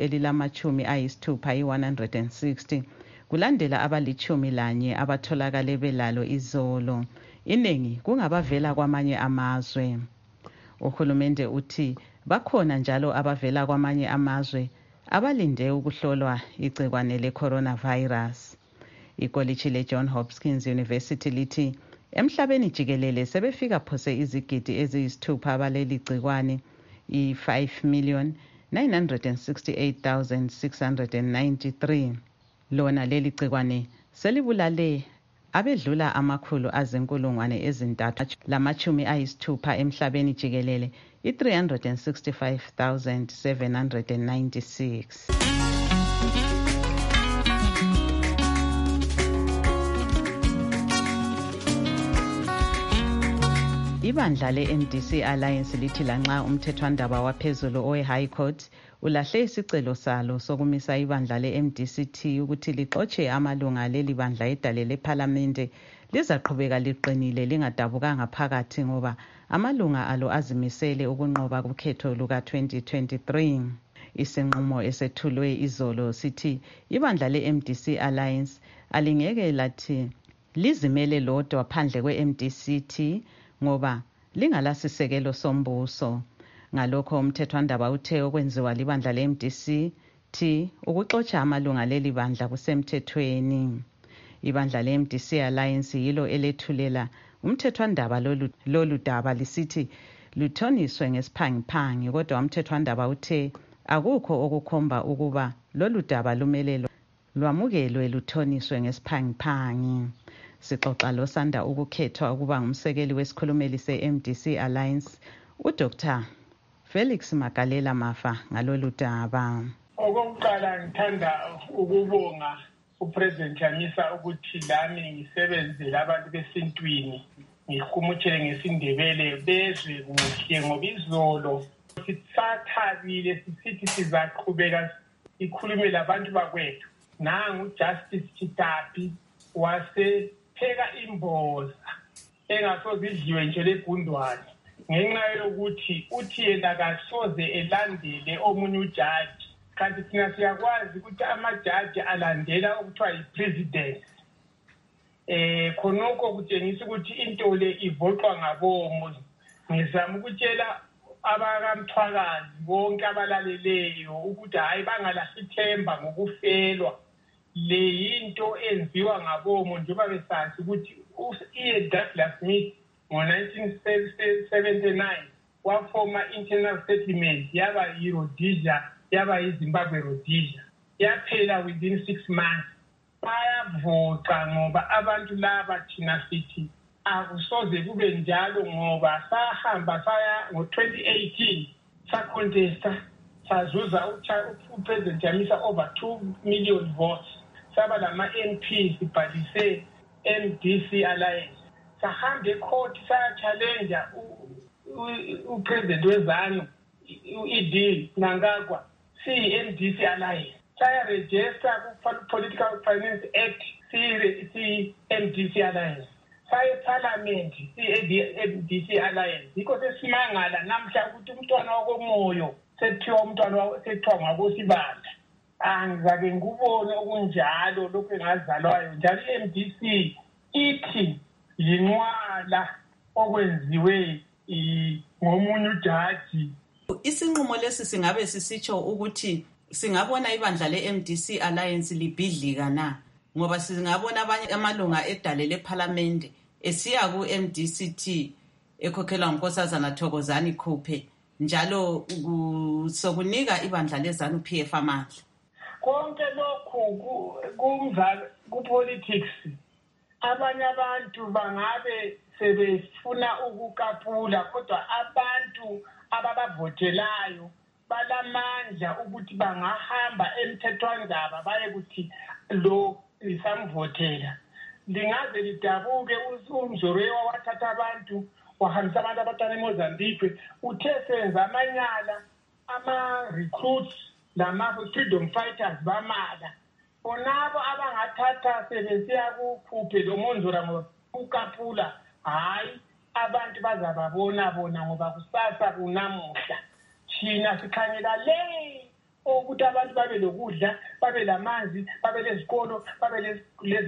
elilama-160 kulandela abali-11 abatholakale belalo izolo, iningi kungabavela kwamanye amazwe. Uhulumende uthi bakhona njalo abavela kwamanye amazwe abalinde ukuhlolwa igcikwane le-coronavirus. Ikolitshi le-John Hopkins University lithi emhlabeni jikelele sebefika phose izigidi eziyisithupha abaleli gcikwane i-5,968,693. Lona leli gcikwane selibulale abedlula 360,796 emhlabeni jikelele i-365,796. Ibandla le-MDC Alliance lithi lanxa umthethwandaba waphezulu owe-High Court ulahle isicelo salo sokumisa ibandla le-MDCT ukuthi lixotshe amalunga leli bandla edale lephalamende, lizaqhubeka liqinile lingadabukanga phakathi ngoba amalunga alo azimisele ukunqoba kukhetho luka-2023. Isinqumo esethulwe izolo sithi ibandla le-MDC Alliance alingeke lathi lizimele lodwa phandle kwe-MDCT ngoba lingalasisekelo sombuso. Ngalokho umthethwandaba uthe okwenziwa libandla le-MDCT ukuxotsha amalunga leli bandla kusemthethweni. Ibandla le-MDC Alliance yilo elethulela umthethwandaba lolu daba lisithi luthoniswe ngesiphangiphangi, kodwa umthethwandaba uthe akukho okukhomba ukuba lolu daba lumele lwamukelwe luthoniswe ngesiphangiphangi. Sixoxa losanda ukukhethwa ukuba ngumsekeli wesikhulumeli se-MDC Alliance, uDr. Felix Magalela Mafa ngalolu daba. Okokuqala ngithanda ukubonga upresident Chamisa ukuthi lami ngisebenzele abantu besintwini ngihumutshele ngesindebele bezwe kuhle ngoba izolo sithathabile sisithi sizaqhubeka ikhulume labantu bakwethu. Nangu Justice Chitapi wasepheka imboza engasoze idliwe nje legundwane ngenxa yokuthi uthi yena kasoze elandele omunye ujaji, kanti thina siyakwazi ukuthi amajaji alandela okuthiwa yi-president. Khonokho kutshengisa ukuthi into le ivoxwa ngabomo. Ngizama ukutshela abakamthwakazi bonke abalaleleyo ukuthi hayi bangalahli ithemba ngokufelwa. Le yinto enziwa ngabomo njengoba besazi ukuthi Douglas Smith ngo-1979 wafoma internal settlement yaba yi-Rhodesia, yaba yi-Zimbabwe Rhodesia. Yaphela within 6 months. Bayavoxa ngoba abantu laba thina sithi akusoze kube njalo ngoba sahamba saya ngo-2018 sacontesta sazuza upresident Chamisa over 2 million votes. Saba lama-MP sibhalise MDC Alliance. Sahambe ecourt saya-challenge upresident wezanu u-ED Nangagwa siyi-MDC Alliance. Saya-register ku-Political Finance Act siyi-MDC Alliance. Saye-Parliament siyi-MDC Alliance. Yikho sesimangala namhla ukuthi umntwana wakomoyo sethiwa ngakosibanda. Angizake ngubone okunjalo lokhu engazalwayo njalo i-MDC ithi yinqwala okwenziwe ngomunye ujaji. Isinqumo lesi singabe sisitsho ukuthi singabona ibandla le-MDC Alliance libhidlika na, ngoba singabona abanye amalunga edale lephalamende esiya ku-MDCT ekhokhelwa ngunkosazana Thokozani Khuphe njalo sokunika ibandla lezanu PF amandla. Konke lokhu ku-politics abanye abantu bangabe sebefuna ukukapula, kodwa abantu ababavotelayo balamandla ukuthi bangahamba emthethwandaba baye kuthi lo isamvotela. Lingaze lidabuke uMzorewa wathatha abantu wahambisa abantu abatana eMozambique, uthe senza amanyala ama-recruits lama-freedom fighters bamala. Bonabo abangathatha sebesiya kukhuphe lo Monzora ngokukapula, hayi abantu bazababona bona ngoba kusasa kunamuhla. Thina sikhangela le ukuthi abantu babe lokudla, babe lamanzi, babe lezikolo, babe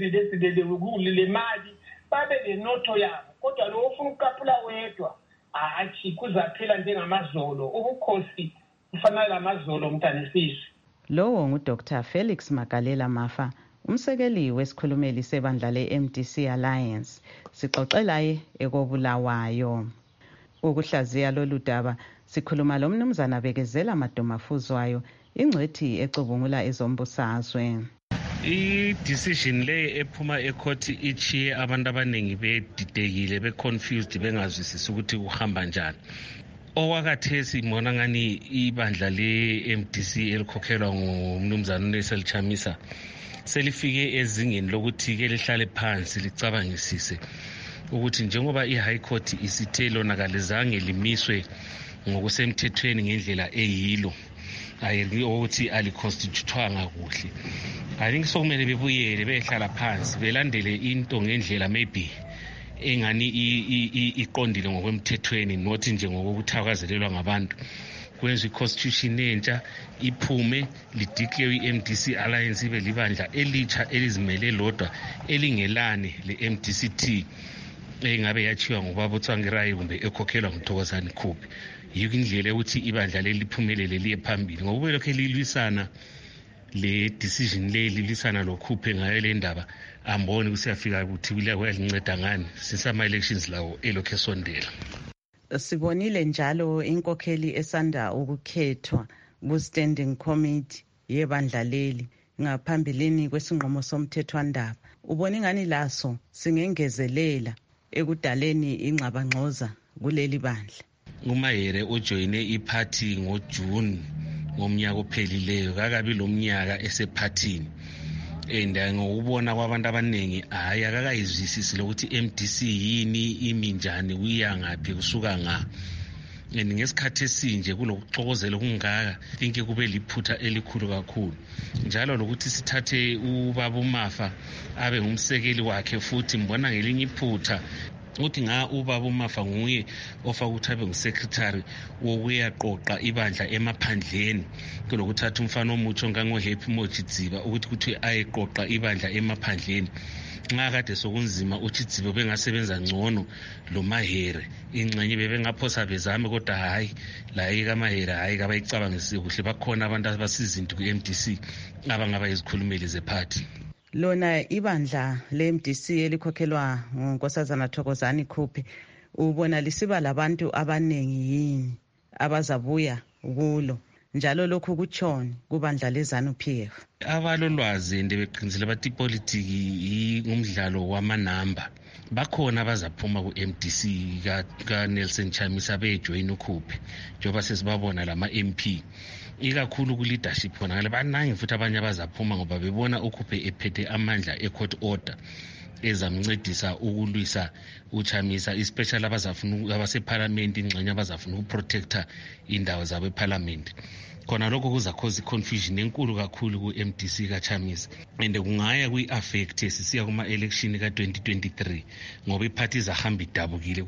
le mali, babe lenotho yabo. Kodwa lo ufuna ukukapula wedwa, hayi kuzaphela njengamazolo. Ubukhosi kufanele amazolo mntanisisi. Lowo nguDr Felix Magalela Mafa, umsekeli wesikhulumeli sebandla le-MDC Alliance. Sixoxelaye ekobulawayo. Ukuhlaziya lolu daba sikhuluma lo mnumzana Bekezela Madomafuzwayo, ingcwethi ecubungula ezombusazwe. I-decision le ephuma ecourt ichiye abantu abaningi bedidekile, be-confused, bengazwisisi ukuthi kuhamba njani. Okwakathesi ngibona ngani ibandla le-MDC elikhokhelwa ngumnumzana uNelson Chamisa selifike ezingeni lokuthi ke lihlale phansi licabangisise ukuthi njengoba i-High Court isithe lona kalizange limiswe ngokusemthethweni ngendlela eyilo, ukuthi aliconstitutwanga kuhle. I think sokumele bebuyele behlala phansi belandele into ngendlela maybe engani iqondile ngokwemthethweni, nothi nje ngokuthakazelelwa ngabantu. Kwenza i-constitution entsha iphume lideclare i-MDC Alliance ibe libandla elitsha elizimele lodwa elingelane le-MDCT engabe yachiwa ngubaba uTsvangirai kumbe ekhokhelwa nguThokozani Khuphe. Yikho indlela ukuthi ibandla leli liphumelele liye phambili ngoba lokho lilwisana le decision le lilisana lo Khuphe ngayo le ndaba amboni kusiyafika ukuthi kuyalinceda ngani sisama elections lawo elokho esondela. Sibonile njalo inkokheli esanda ukukhethwa ku-standing committee yebandla leli ngaphambilini kwesinqumo somthethwandaba. Ubone ngani laso singengezelela ekudaleni ingxabangxoza kuleli bandla. uMahire ujoyine iphathi ngoJune ngomnyaka ophelileyo, kakabi lo mnyaka esephathini. and ngokubona kwabantu abaningi hayi akakayizwisisi lokuthi MDC yini iminjani uya ngaphi kusuka nga and ngesikhathi esinje kulokuxokozela okungaka think kube liphutha elikhulu kakhulu njalo lokuthi sithathe ubaba uMafa abe ngumsekeli wakhe futhi mbona ngelinye iphutha uthi ubaba uMafa nguye ofaka ukuthi abe ngusecretary wokuyaqoqa ibandla emaphandleni kulokuthatha umfana omutsho ongangoHappy Mochidziba ukuthi ayeqoqa ibandla emaphandleni nxa kade sokunzima uChidziba bengasebenza ngcono lo Mahere ingcenye bebengaphosa bezame kodwa hayi la ikaMahere hayi kabayicabangise kuhle bakhona abantu abasizinto kuMDC abangaba izikhulumeli zeparty. Lona ibandla leMDC elikhokhelwa nguNkosazana Thokozani Khuphe ubona lisiba labantu abanengi yini abazabuya kulo njalo lokhu kutshoni kubandla leZANU-PF? Abalolwazi beqinisile bathi ipolitiki ngumdlalo wamanamba. Bakhona abazaphuma ku-MDC ka-Nelson Chamisa bejoyina uKhuphe njengoba sesibabona lama MP ikakhulu ku-leadership khona ngale baningi futhi abanye abazaphuma ngoba bebona uKhuphe ephethe amandla e-court order ezamncedisa ukulwisa uChamisa especially abaseparliament ingxenye abazafuna ukuprotecta indawo zabo eparliament. Khona lokho kuza cause confusion enkulu kakhulu ku-MDC kaChamisa and kungaya kwi-affect sisiya kuma-election ka-2023 ngoba iparty zahamba idabukile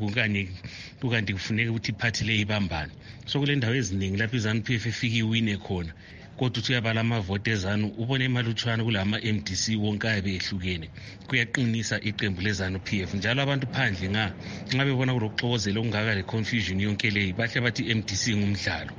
kukanti kufuneka ukuthi iparty le ibambane. So kule ndawo eziningi lapho iZANU-PF efika iwine khona kodwa uthi uyabala amavote eZANU ubone imalutshwana kulama MDC wonke abe ehlukene kuyaqinisa iqembu leZANU-PF njalo abantu phandle nxa bebona kulokuxokozela okungaka le confusion yonke leyi bahle bathi MDC ngumdlalo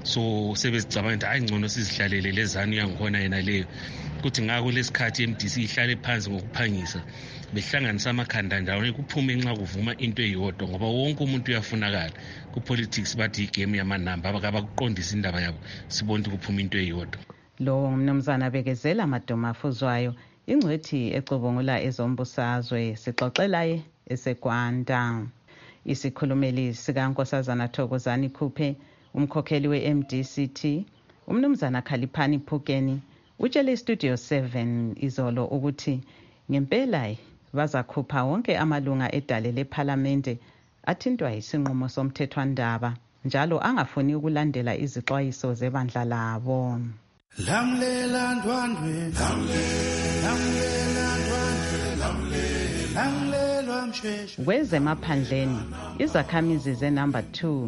so sebezicabanga ukuthi hayi ngcono sizihlalele leZANU yangikhona yena leyo kuthi ngako lesikhathi MDC ihlale phansi ngokuphangisa behlanganisa amakhanda ndawonye kuphume nxa kuvuma into eyodwa ngoba wonke umuntu uyafunakala ku-politics bathi igame yamanamba abakuqondisa indaba yabo sibona ukuthi kuphuma into eyodwa. Lo mnumzana Bekezela Madoma afuzwayo ingcwethi ecubungula ezombusazwe sixoxelaye eseGwanda. Isikhulumeli sikaNkosazana Thokozani Khuphe umkhokheli we-MDCT umnumzana Khaliphani Phukeni utshele iStudio 7 izolo ukuthi ngempela bazakhupha wonke amalunga edale leParlamente athintwa isinqumo somthethwandaba njalo angafuni ukulandela izixwayiso zebandla labo. Lamlela ndwandwe lamlelwa msheshe kwezemaphandleni izakhamizi zenumber 2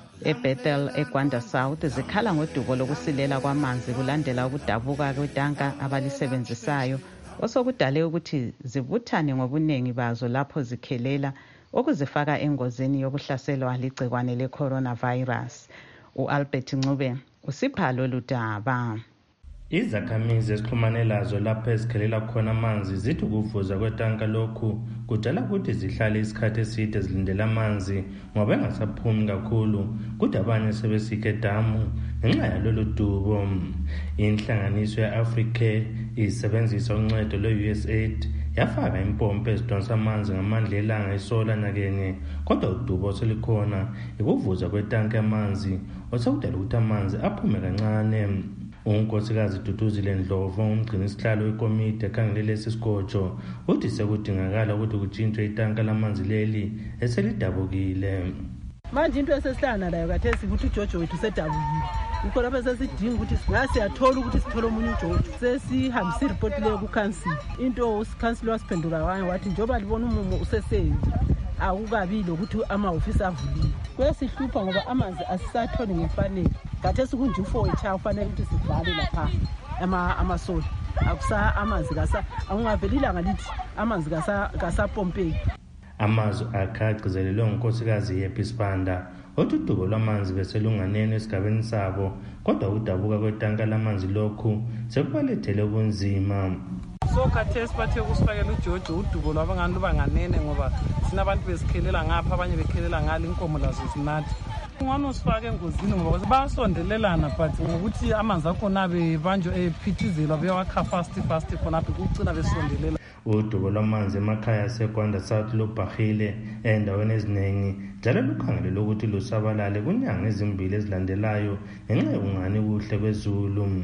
eBethel eGwanda South zikhala ngodubo lokusilela kwamanzi kulandela ukudabuka kwetanka abalisebenzisayo osokudale ukuthi zibuthane ngobuningi bazo lapho zikhelela okuzifaka engozini yokuhlaselwa ligcikwane le-coronavirus. U-Albert Ncube usipha lolu daba. Izakhamizi esixhumane lazo lapho ezikhelela khona amanzi zithi ukuvuza kwetanka lokhu kudala ukuthi zihlale isikhathi eside zilindela amanzi ngoba engasaphumi kakhulu kodwa abanye sebesikhe edamu ngenxa yalolu dubo. Inhlanganiso ye-Africa isebenzisa uncedo lwe-USAID yafaka impompo ezidonsa amanzi ngamandla elanga isola nakenye kodwa udubo oselikhona ikuvuza kwetanka yamanzi osekudala ukuthi amanzi aphume kancane. uNkosikazi Duduzile Ndlovu umgcini isihlalo wekomiti ekhangele lesi sigojo uthi sekudingakala ukuthi kutshintshwe itanka lamanzi leli eselidabukile. Manje into esesihlangana nayo kathesi ukuthi uJojo wethu sedabukile. Ngikho lapho sesidinga ukuthi siyathola ukuthi sithole omunye uJojo. Sesihambisa ireport leyo kuCouncil. Into uCouncil wasiphendula wathi njoba libona umumo usesenzi akukabili ukuthi amahofisi avuliwe. Kwesihlupha ngoba amanzi asisatholi ngefanele. Kathesi kunje u4 echa ufanele ukuthi sivale lapha amasola. Akusa amanzi akungavelila ngalithi amanzi kasapompeki. Amazwi akagcizelelwe ngunkosikazi Happy Sibanda othi udubo lwamanzi beselunganeni esigabeni sabo kodwa ukudabuka kwetanka lamanzi lokhu sekubalethele ubunzima. So kathesi bathe kusifakela uJojo udubo lwabangani lubanganene ngoba sinabantu besikhelela ngapha abanye bekhelela ngale inkomo lazo zinathi. Ngwana usifake engozini ngoba basondelelana but ngokuthi amanzi akhona bebanjwe ephithizelwa bewakha fast khona ukugcina besondelela. Udubo lwamanzi emakhaya aseGwanda South lubhahile endaweni eziningi njalo lukhangelelwe ukuthi lusabalale kunyanga ezimbili ezilandelayo ngenxa yokungani kuhle kwezulu.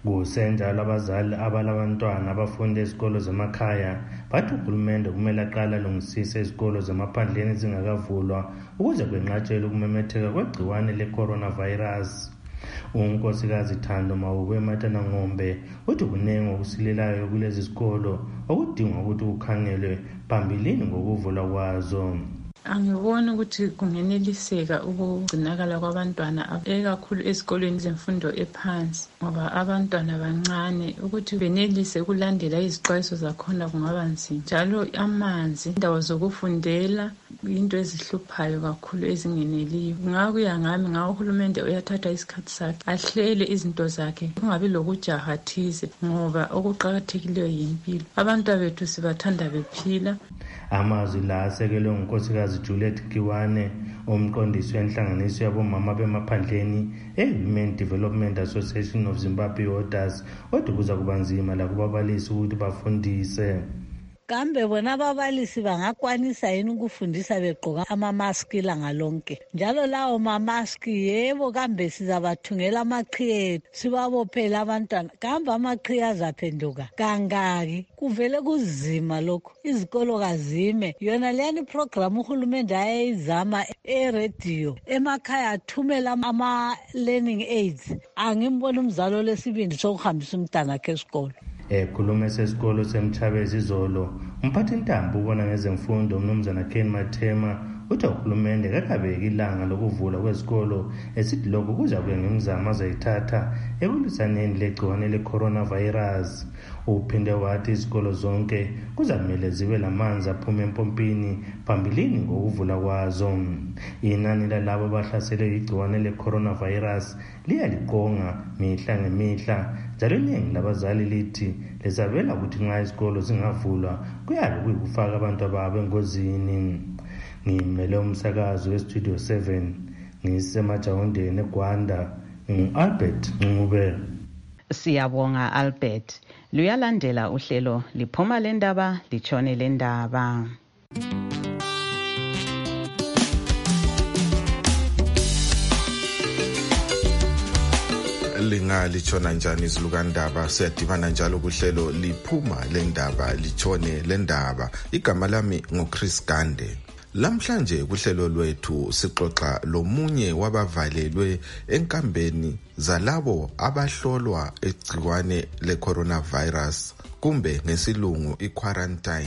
Kusenjalo abazali abalabantwana abafunda ezikolo zemakhaya bathi uhulumende kumele aqala alungisise izikolo zemaphandleni zingakavulwa ukuze kwenqatshelwe ukumemetheka kwegciwane le-coronavirus. Unkosikazi Thando Mawube Matana Ngombe uthi kuningi okusilelayo kulezi zikolo okudinga ukuthi kukhangelwe phambilini ngokuvula kwazo. Angiboni ukuthi kungeneliseka ukugcinakala kwabantwana ekakhulu ezikolweni zemfundo ephansi ngoba abantwana bancane ukuthi benelise ukulandela izixwayiso zakhona kungaba nzima. Njalo amanzi, indawo zokufundela, into ezihluphayo kakhulu ezingeneliyo. Ngakuya ngami uhulumende uyathatha isikhathi sakhe ahlele izinto zakhe kungabi lokujaha thize ngoba okuqakathekileyo yimpilo. Abantwana bethu sibathanda bephila. Amazwi la asekelwe ngunkosikazi Juliet Kiwane, umqondisi wenhlanganiso yabomama bemaphandleni e-Women Development Association of Zimbabwe Orders, kodwa kuza kuba nzima lakubabalisi ukuthi bafundise. Kambe bona ababalisi bangakwanisa yini ukufundisa begqoka amamaski ilanga lonke? Njalo lawo mamaski yebo kambe sizabathungela amaqhiye sibabophela abantwana. Kambe amaqhiye azaphenduka kangaki? Kuvele kuzima lokho. Izikolo kazime. Yona leyani program uhulumende ayizama e-radio. Emakhaya athumela ama-learning aids. Angimbona umzalo lesibindi sokuhambisa umntana wakhe esikolo. Ekhuluma esesikolo semchabezi izolo, umphathi ntambo ubona ngezemfundo umnumzana Ken Mathema uthi uhulumende kakabeki ilanga lokuvula kwezikolo esithi lokho kuza kuya ngemizamo azayithatha ekulwisaneni legciwane le-coronavirus. Uphinde wathi izikolo zonke kuzamele zibe lamanzi aphuma empompini phambilini ngokuvula kwazo. Inani lalabo abahlaselwe igciwane le-coronavirus liyaliqonga mihla ngemihla, njalo iningi labazali lithi lizabela ukuthi nxa izikolo zingavulwa kuyabe kuyikufaka abantu ababo engozini. Ngimele umsakazo westudio 7 ngisemajawundeni eGwanda, ngu-Albert Ncube. Siyabonga Albert. Luyalandela uhlelo liphuma lendaba litshone lendaba. Lingalitshona njani izilukandaba? Siyadibana njalo kuhlelo liphuma lendaba litshone lendaba. Igama lami nguChris Gande. Lamhlanje kuhlelo lwethu sixoxa lomunye wabavalelwe enkambeni zalabo abahlolwa igciwane le-coronavirus kumbe ngesilungu i-quarantine.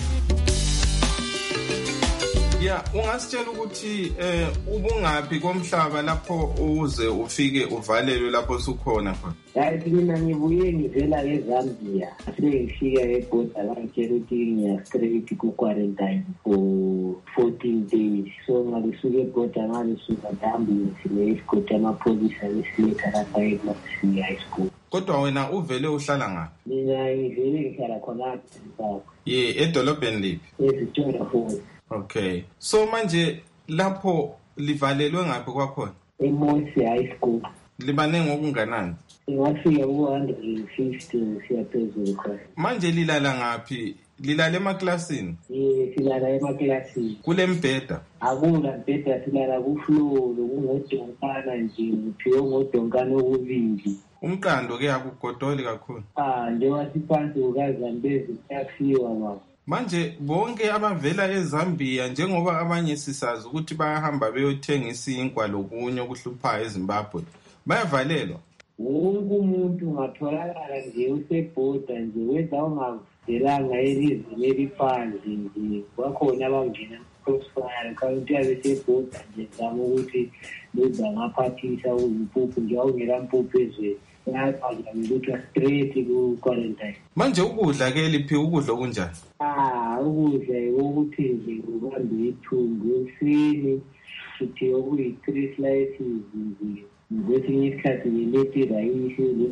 Ungasitshela ukuthi ubungaphi komhlaba lapho uze ufike uvalelwe lapho sukhona khona? Hayi, mina ngibuye ngivela eZambia. Sengifika eBoda langitshela ukuthi ngiya-straight ku-quarantine for 14 days. So ngalisuka eBoda ngalisuka ngihambile nesigodi amapholisa lesiletha lapha eMasisi High School. Kodwa wena uvele uhlala ngaphi? Mina ngivele ngihlala khonapha. Edolobheni liphi? eSithola Falls. Okay. So manje lapho livalelwe ngaphi kwakhona? eMasisi High School. Libanenge ngokunganani? Ngafika ku-150 siya phezulu khona. Manje lilala ngaphi? Lilala emaklasini? Silala emaklasini. Kule mbheda? Akula mbheda, silala kufloor kungodonkana nje, uphiwe ngodonkana okubili. Umqando ke akugodoli kakhulu. Njengoba siphansi kukaZambezi kuyafiwa mama. Manje bonke abavela eZambia njengoba abanye sisazi ukuthi bayahamba beyothengisa inkwa lokunye okuhluphayo eZimbabwe, bayavalelwa? Wonke umuntu ungatholakala nje usebhoda nje, weza ungavelanga elizweni eliphandle nje, bakhona abangena crossfire kanti yabe sebhoda nje zama ukuthi benza ngaphathisa uzimpuphu nje awungela mpuphu ezweni. Ukuthi straight ku-quarantine. Manje ukudla ke liphi ukudla okunjani? Ukudla ukuthi nje ubambe ithumbu ekuseni sithi okuyi-3 slices nje, kwesinye isikhathi ngilethe irayisi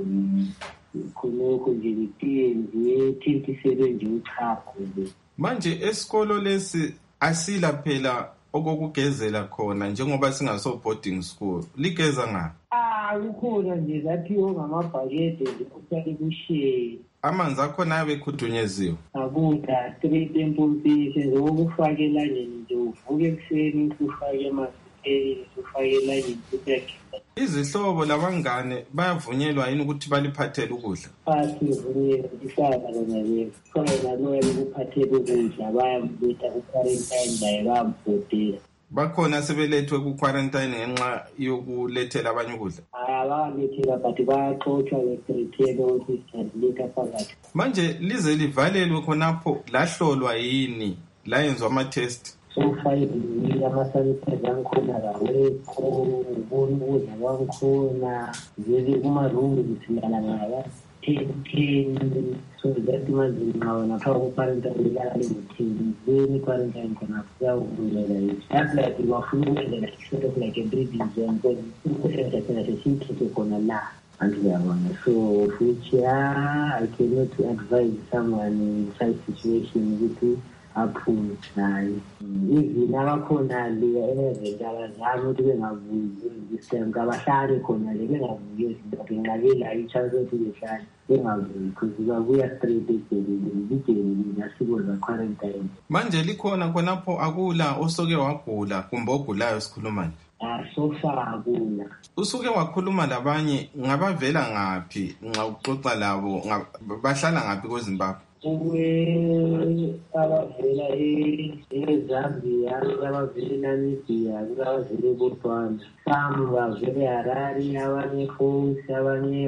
khonokho nje litiye nje thintiselwe nje uchapho nje. Manje esikolo lesi asila phela okokugezela khona njengoba singaso-boarding school, ligeza ngaphi? Kukhona nje laphiwo ngamabhakede nje kuhlale kushiye. Amanzi akhona ayabe ekhudunyeziwe? Akudla straight empompini senze okufake elangeni nje, uvuke ekuseni ufake emasiteni ufake elangeni kuyageza. Izihlobo labangane bayavunyelwa yini ukuthi baliphathele ukudla? Sivunyelwa ihlala lona khona loyo ukuphathela ukudla bayambetha ku-quarantine naye bayambhodela. Bakhona sebelethwe ku-quarantine ngenxa yokulethela abanye ukudla? Abalethela but baxotshwa be-treatele ukuthi siletha phakathi. Manje lize livalelwe khonapho lahlolwa yini layenzwa ama-test? So far ama-sanitizer angikhona lawekho ukudla kwangikhona vele kuma-room zithindana ngaya 10 so that manje nxa wena phaka ku-quarantine ilale ngithini i-quarantine khona kuyawuvulela yithi just like bafuna ukwenza sort of like a breeding zone because ukudla thina sesimkhiphe khona la andiyabona so futhi I cannot advise someone in such situation ukuthi aphume naye even abakhona leya enevent abazami ukuthi bengavuyi istem kabahlale khona le bengavuyi izinto ngenqabela i-chance yokuthi behlale bengavuyi because babuya straight ejele nasiko za-quarantine. Manje likhona khonapho akula osoke wagula kumbe ogulayo sikhuluma nje? So far akula. Usuke wakhuluma labanye ngabavela ngaphi nxa uxoxa labo bahlala ngaphi kweZimbabwe? Abavela eZambia, abavela eNamibia, abavela eBotswana. Some bavela eHarare, abanye eFosi, abanye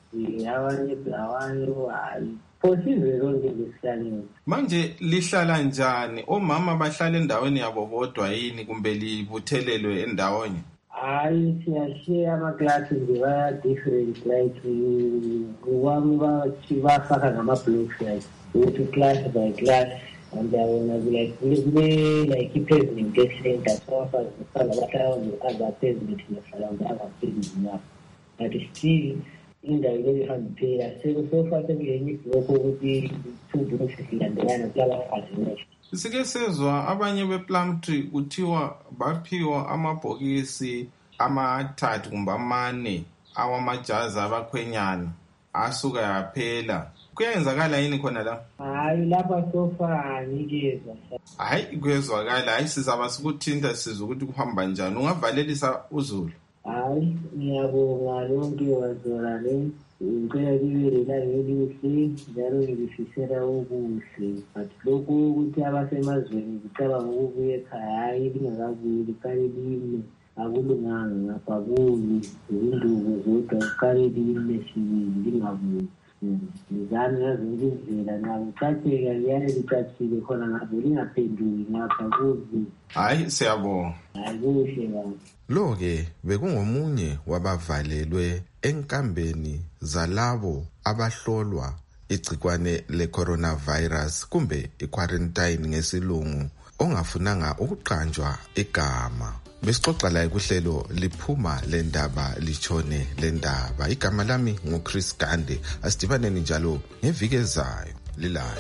abanye phosizwe zonke lesihlangene. Manje lihlala njani? Omama bahlala endaweni yabo bodwa yini kumbe libuthelelwe endawonye? Hayi siyashare amaklasi nje baya-different like wami bafaka ngama-blocks like ukuthi class by class and yabona like i-president center so bahlala aza-president nahlala aza-president yabo but still indawo leyohambe phela sofa sekulenye ibhlokho ukuthi two silandelana kulabafazi. Sike sezwa abanye bePlumtree kuthiwa baphiwa amabhokisi amathathu kumbe amane awamajazi abakhwenyana asuka yaphela. Kuyenzakala yini khona la? Hayi lapha sofa angikezwa. Hayi kuyezwakala. Hayi sizaba sikuthinta sizwe ukuthi kuhamba njani. Ungavalelisa uZulu? Hayi ngiyabonga lonke wazorane. Ngicela libe lelanga elihle njalo ngilifisela okuhle but lokhu ukuthi abasemazweni kucabanga ukubuya ekhaya hayi lingakabuyi liqale lime akulunganga ngapha kubi izinduku zodwa kuqale lime sibili lingabuyi lizame ngazinto indlela nxa kucaceka liyane licacile khona ngapho lingaphenduki ngapha kubi. Hayi siyabonga. Hayi kuhle baba. Lo-ke bekungomunye wabavalelwe enkambeni zalabo abahlolwa igcikwane le-coronavirus kumbe i-quarantine ngesilungu ongafunanga ukuqanjwa igama. Besixoxa laye kuhlelo liphuma lendaba litshone lendaba. Igama lami nguChris Gande. Asidibaneni njalo ngeviki ezayo. Lilale.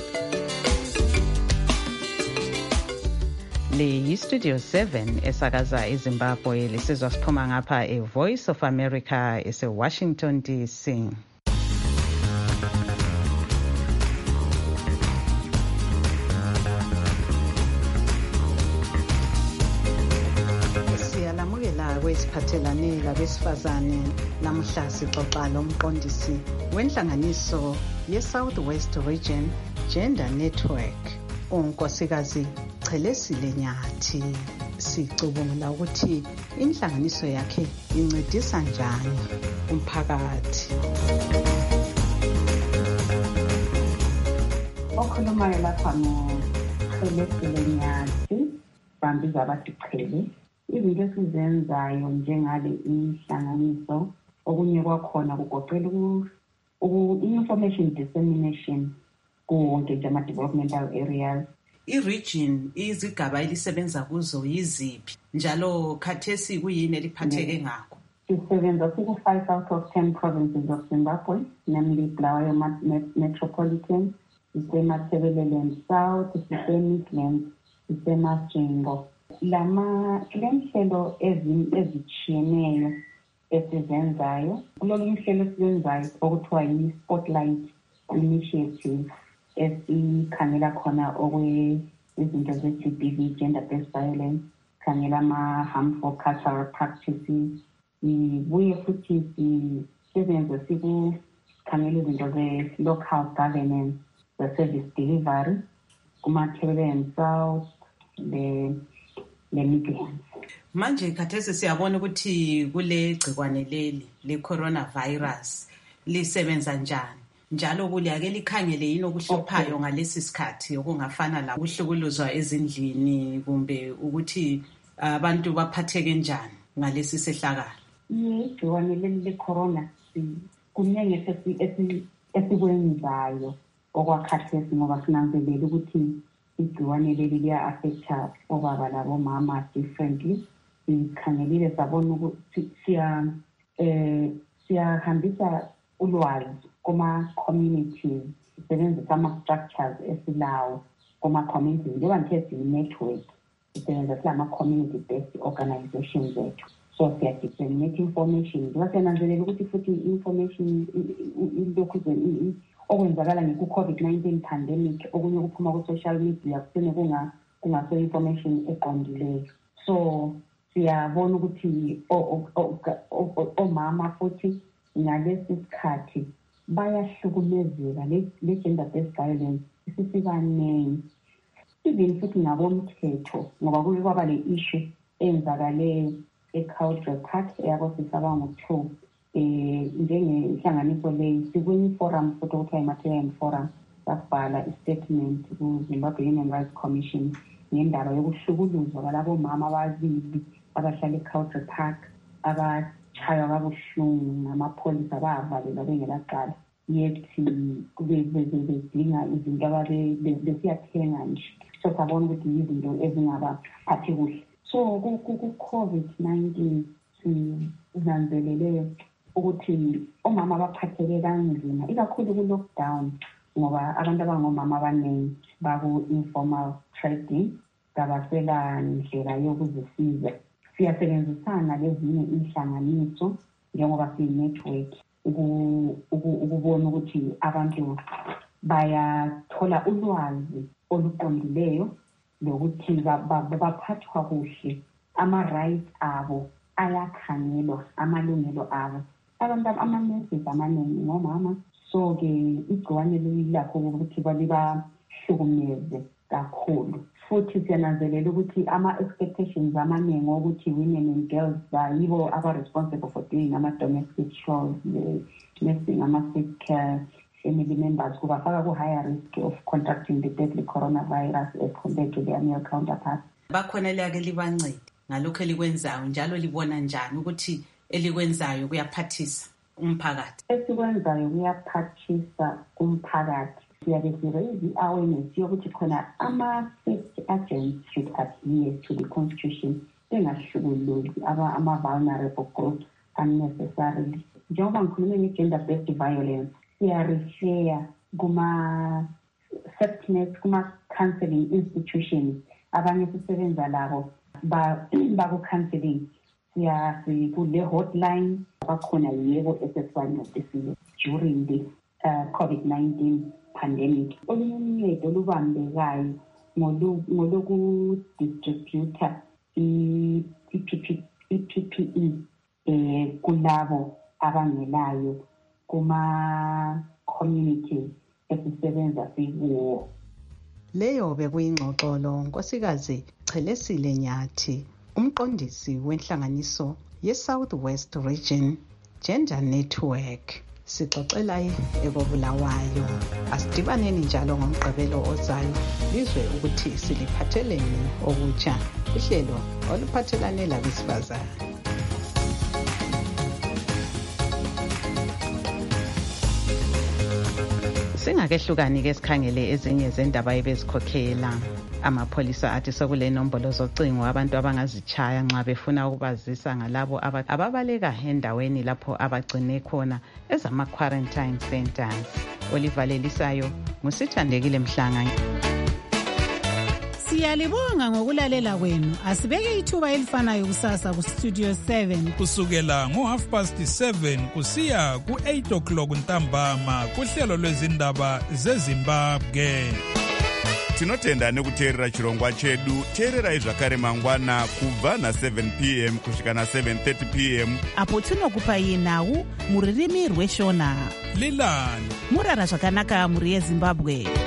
Le yi-Studio 7 esakaza eZimbabwe lisizwa siphuma ngapha eVoice of America ese-Washington DC. Siyalamukela kwesiphathelane labesifazane. Namuhla sixoxa lomqondisi wenhlanganiso ye-South West Region Gender Network unkosikazi Chelesile Nyathi. Sicubungula ukuthi inhlanganiso yakhe incedisa njani umphakathi. Okhulumayo lapha ngoChelesile Nyathi bambiza abatichele. Izinto esizenzayo njengale inhlanganiso okunye kwakhona kugoqela information dissemination kuwonke nje ama-developmental areas. I-region izigaba elisebenza kuzo yiziphi njalo khathesi kuyini eliphatheke ngakho? Sisebenza ku-5 out of 10 provinces of Zimbabwe, namely Bulawayo Metropolitan, sisema-Thebelele South, sisema-Midlands, sisema-Jingo. Le nhlelo ezitshiyeneyo esizenzayo, kulolu nhlelo esizenzayo okuthiwa yi-Spotlight Initiative esikhangela khona izinto ze-GBV, gender-based violence, khangela ama-harmful cultural practices, sibuye futhi sisebenze sikukhangela izinto ze-local governance, the-service delivery kuma-Thebeleni South le-Midlands. Manje khathesi siyabona ukuthi kule gcikwane leli le-coronavirus lisebenza njani, njalo kuliyake likhangele yini okuhluphayo ngalesi sikhathi okungafana la ukuhlukuluzwa ezindlini kumbe ukuthi abantu baphatheke njani ngalesi sehlakalo? Igciwane leli le-corona kuningi esikwenzayo okwakhathesi ngoba sinanzelela ukuthi igciwane leli liya-affecta obaba labomama differently. Sikhangelile sabona ukuthi siyahambisa ulwazi kuma-communities, sisebenzisa ama-structures esilawo kuma-communities. Njengoba ngithe siyi-network, sisebenzisa silama-community-based organizations zethu. So siya-disseminate information. Njengoba siyananzelela ukuthi futhi information ilokhu okwenzakala ngeku-COVID-19 pandemic, okunye kuphuma ku-social media kusene kungaso information eqondileyo. So siyabona ukuthi omama futhi ngalesi sikhathi bayahlukumezeka le-gender based violence isisibaningi, even futhi ngabomthetho ngoba kuke kwaba le issue eyenzakale eCountry Park eyabosisa abangu-2 njengenhlanganiso leyi sikwi-forum futhi okuthiwa i-Material Forum sabhala i-statement ku-Zimbabwe Human Rights Commission ngendaba yokuhlukuluzwa kwalabomama ababili abahlala eCountry Park abachaywa kabuhlungu namapholisa bavalelwa bengelaqala, yethi bedinga izinto besiyathenga nje. So sabona ukuthi izinto ezingabaphathi kuhle. So ku-COVID-19 sinanzelele ukuthi omama baphatheke kanzima, ikakhulu ku-lockdown ngoba abantu abangomama abaningi baku-informal trading, kabasela ndlela yokuzisiza. Siyasebenzisana lezinye inhlanganiso njengoba siyi-network ukubona ukuthi abantu bayathola ulwazi oluqondileyo lokuthi baphathwa kuhle, ama-rights abo ayakhangelwa, amalungelo abo. Abantu ama-message amaningi ngomama, so-ke igciwane lilakho ukuthi balibahlukumeze kakhulu. Futhi siyananzelela ukuthi ama-expectations amaningi ukuthi women and girls yibo aba-responsible for doing ama-domestic chores, nursing, ama-sick care, family members kubafaka ku-higher risk of contracting the deadly coronavirus as compared to their male counterparts. Bakhona liyake libancede ngalokho elikwenzayo, njalo libona njani ukuthi elikwenzayo kuyaphathisa umphakathi? Esikwenzayo kuyaphathisa umphakathi. Siyabe siraise i-awareness yokuthi khona ama-safety agents should adhere to the constitution, bengahlukuluzi ama-vulnerable groups unnecessarily. Njengoba ngikhulume nge-gender based violence, siya-refer kuma-safety kuma-counseling institutions abanye sisebenza labo baku-counseling. Kule-hotline bakhona yebo esesibancedisile during the COVID-19 pandemic. Olunye uncedo olubambekayo ngolokudistributa i-PPE kulabo abangelayo kuma-community esisebenza sikuwo. Leyo bekuyingxoxolo Nkosikazi Chelesile Nyathi, umqondisi wenhlanganiso ye-South West Region Gender Network. Sixoxela ekobulawayo. Asidibaneni njalo ngomgqibelo ozayo bizwe ukuthi siliphatheleni okutsha uhlelo oluphathelane labesifazane. Singakehlukani ke sikhangele ezinye zendaba ebezikhokhela. Amapholisa athi sokule nombolo zocingo abantu abangazichaya nxa befuna ukubazisa ngalabo ababaleka endaweni lapho abagcine khona ezama-quarantine centers. Olivalelisayo ngusithandekile Mhlanga. Siyalibonga ngokulalela kwenu. Asibeke ithuba elifanayo kusasa ku-Studio 7 kusukela ngo-7:30 kusiya ku-8 o'clock ntambama kuhlelo lwezindaba zeZimbabwe. tinotenda nekuteerera chirongwa chedu. teererai zvakare mangwana kubva na7 p.m. kusvika na7:30 p.m. apo tinokupai nhau muririmi rweshona. Lilani murara zvakanaka muri yeZimbabwe.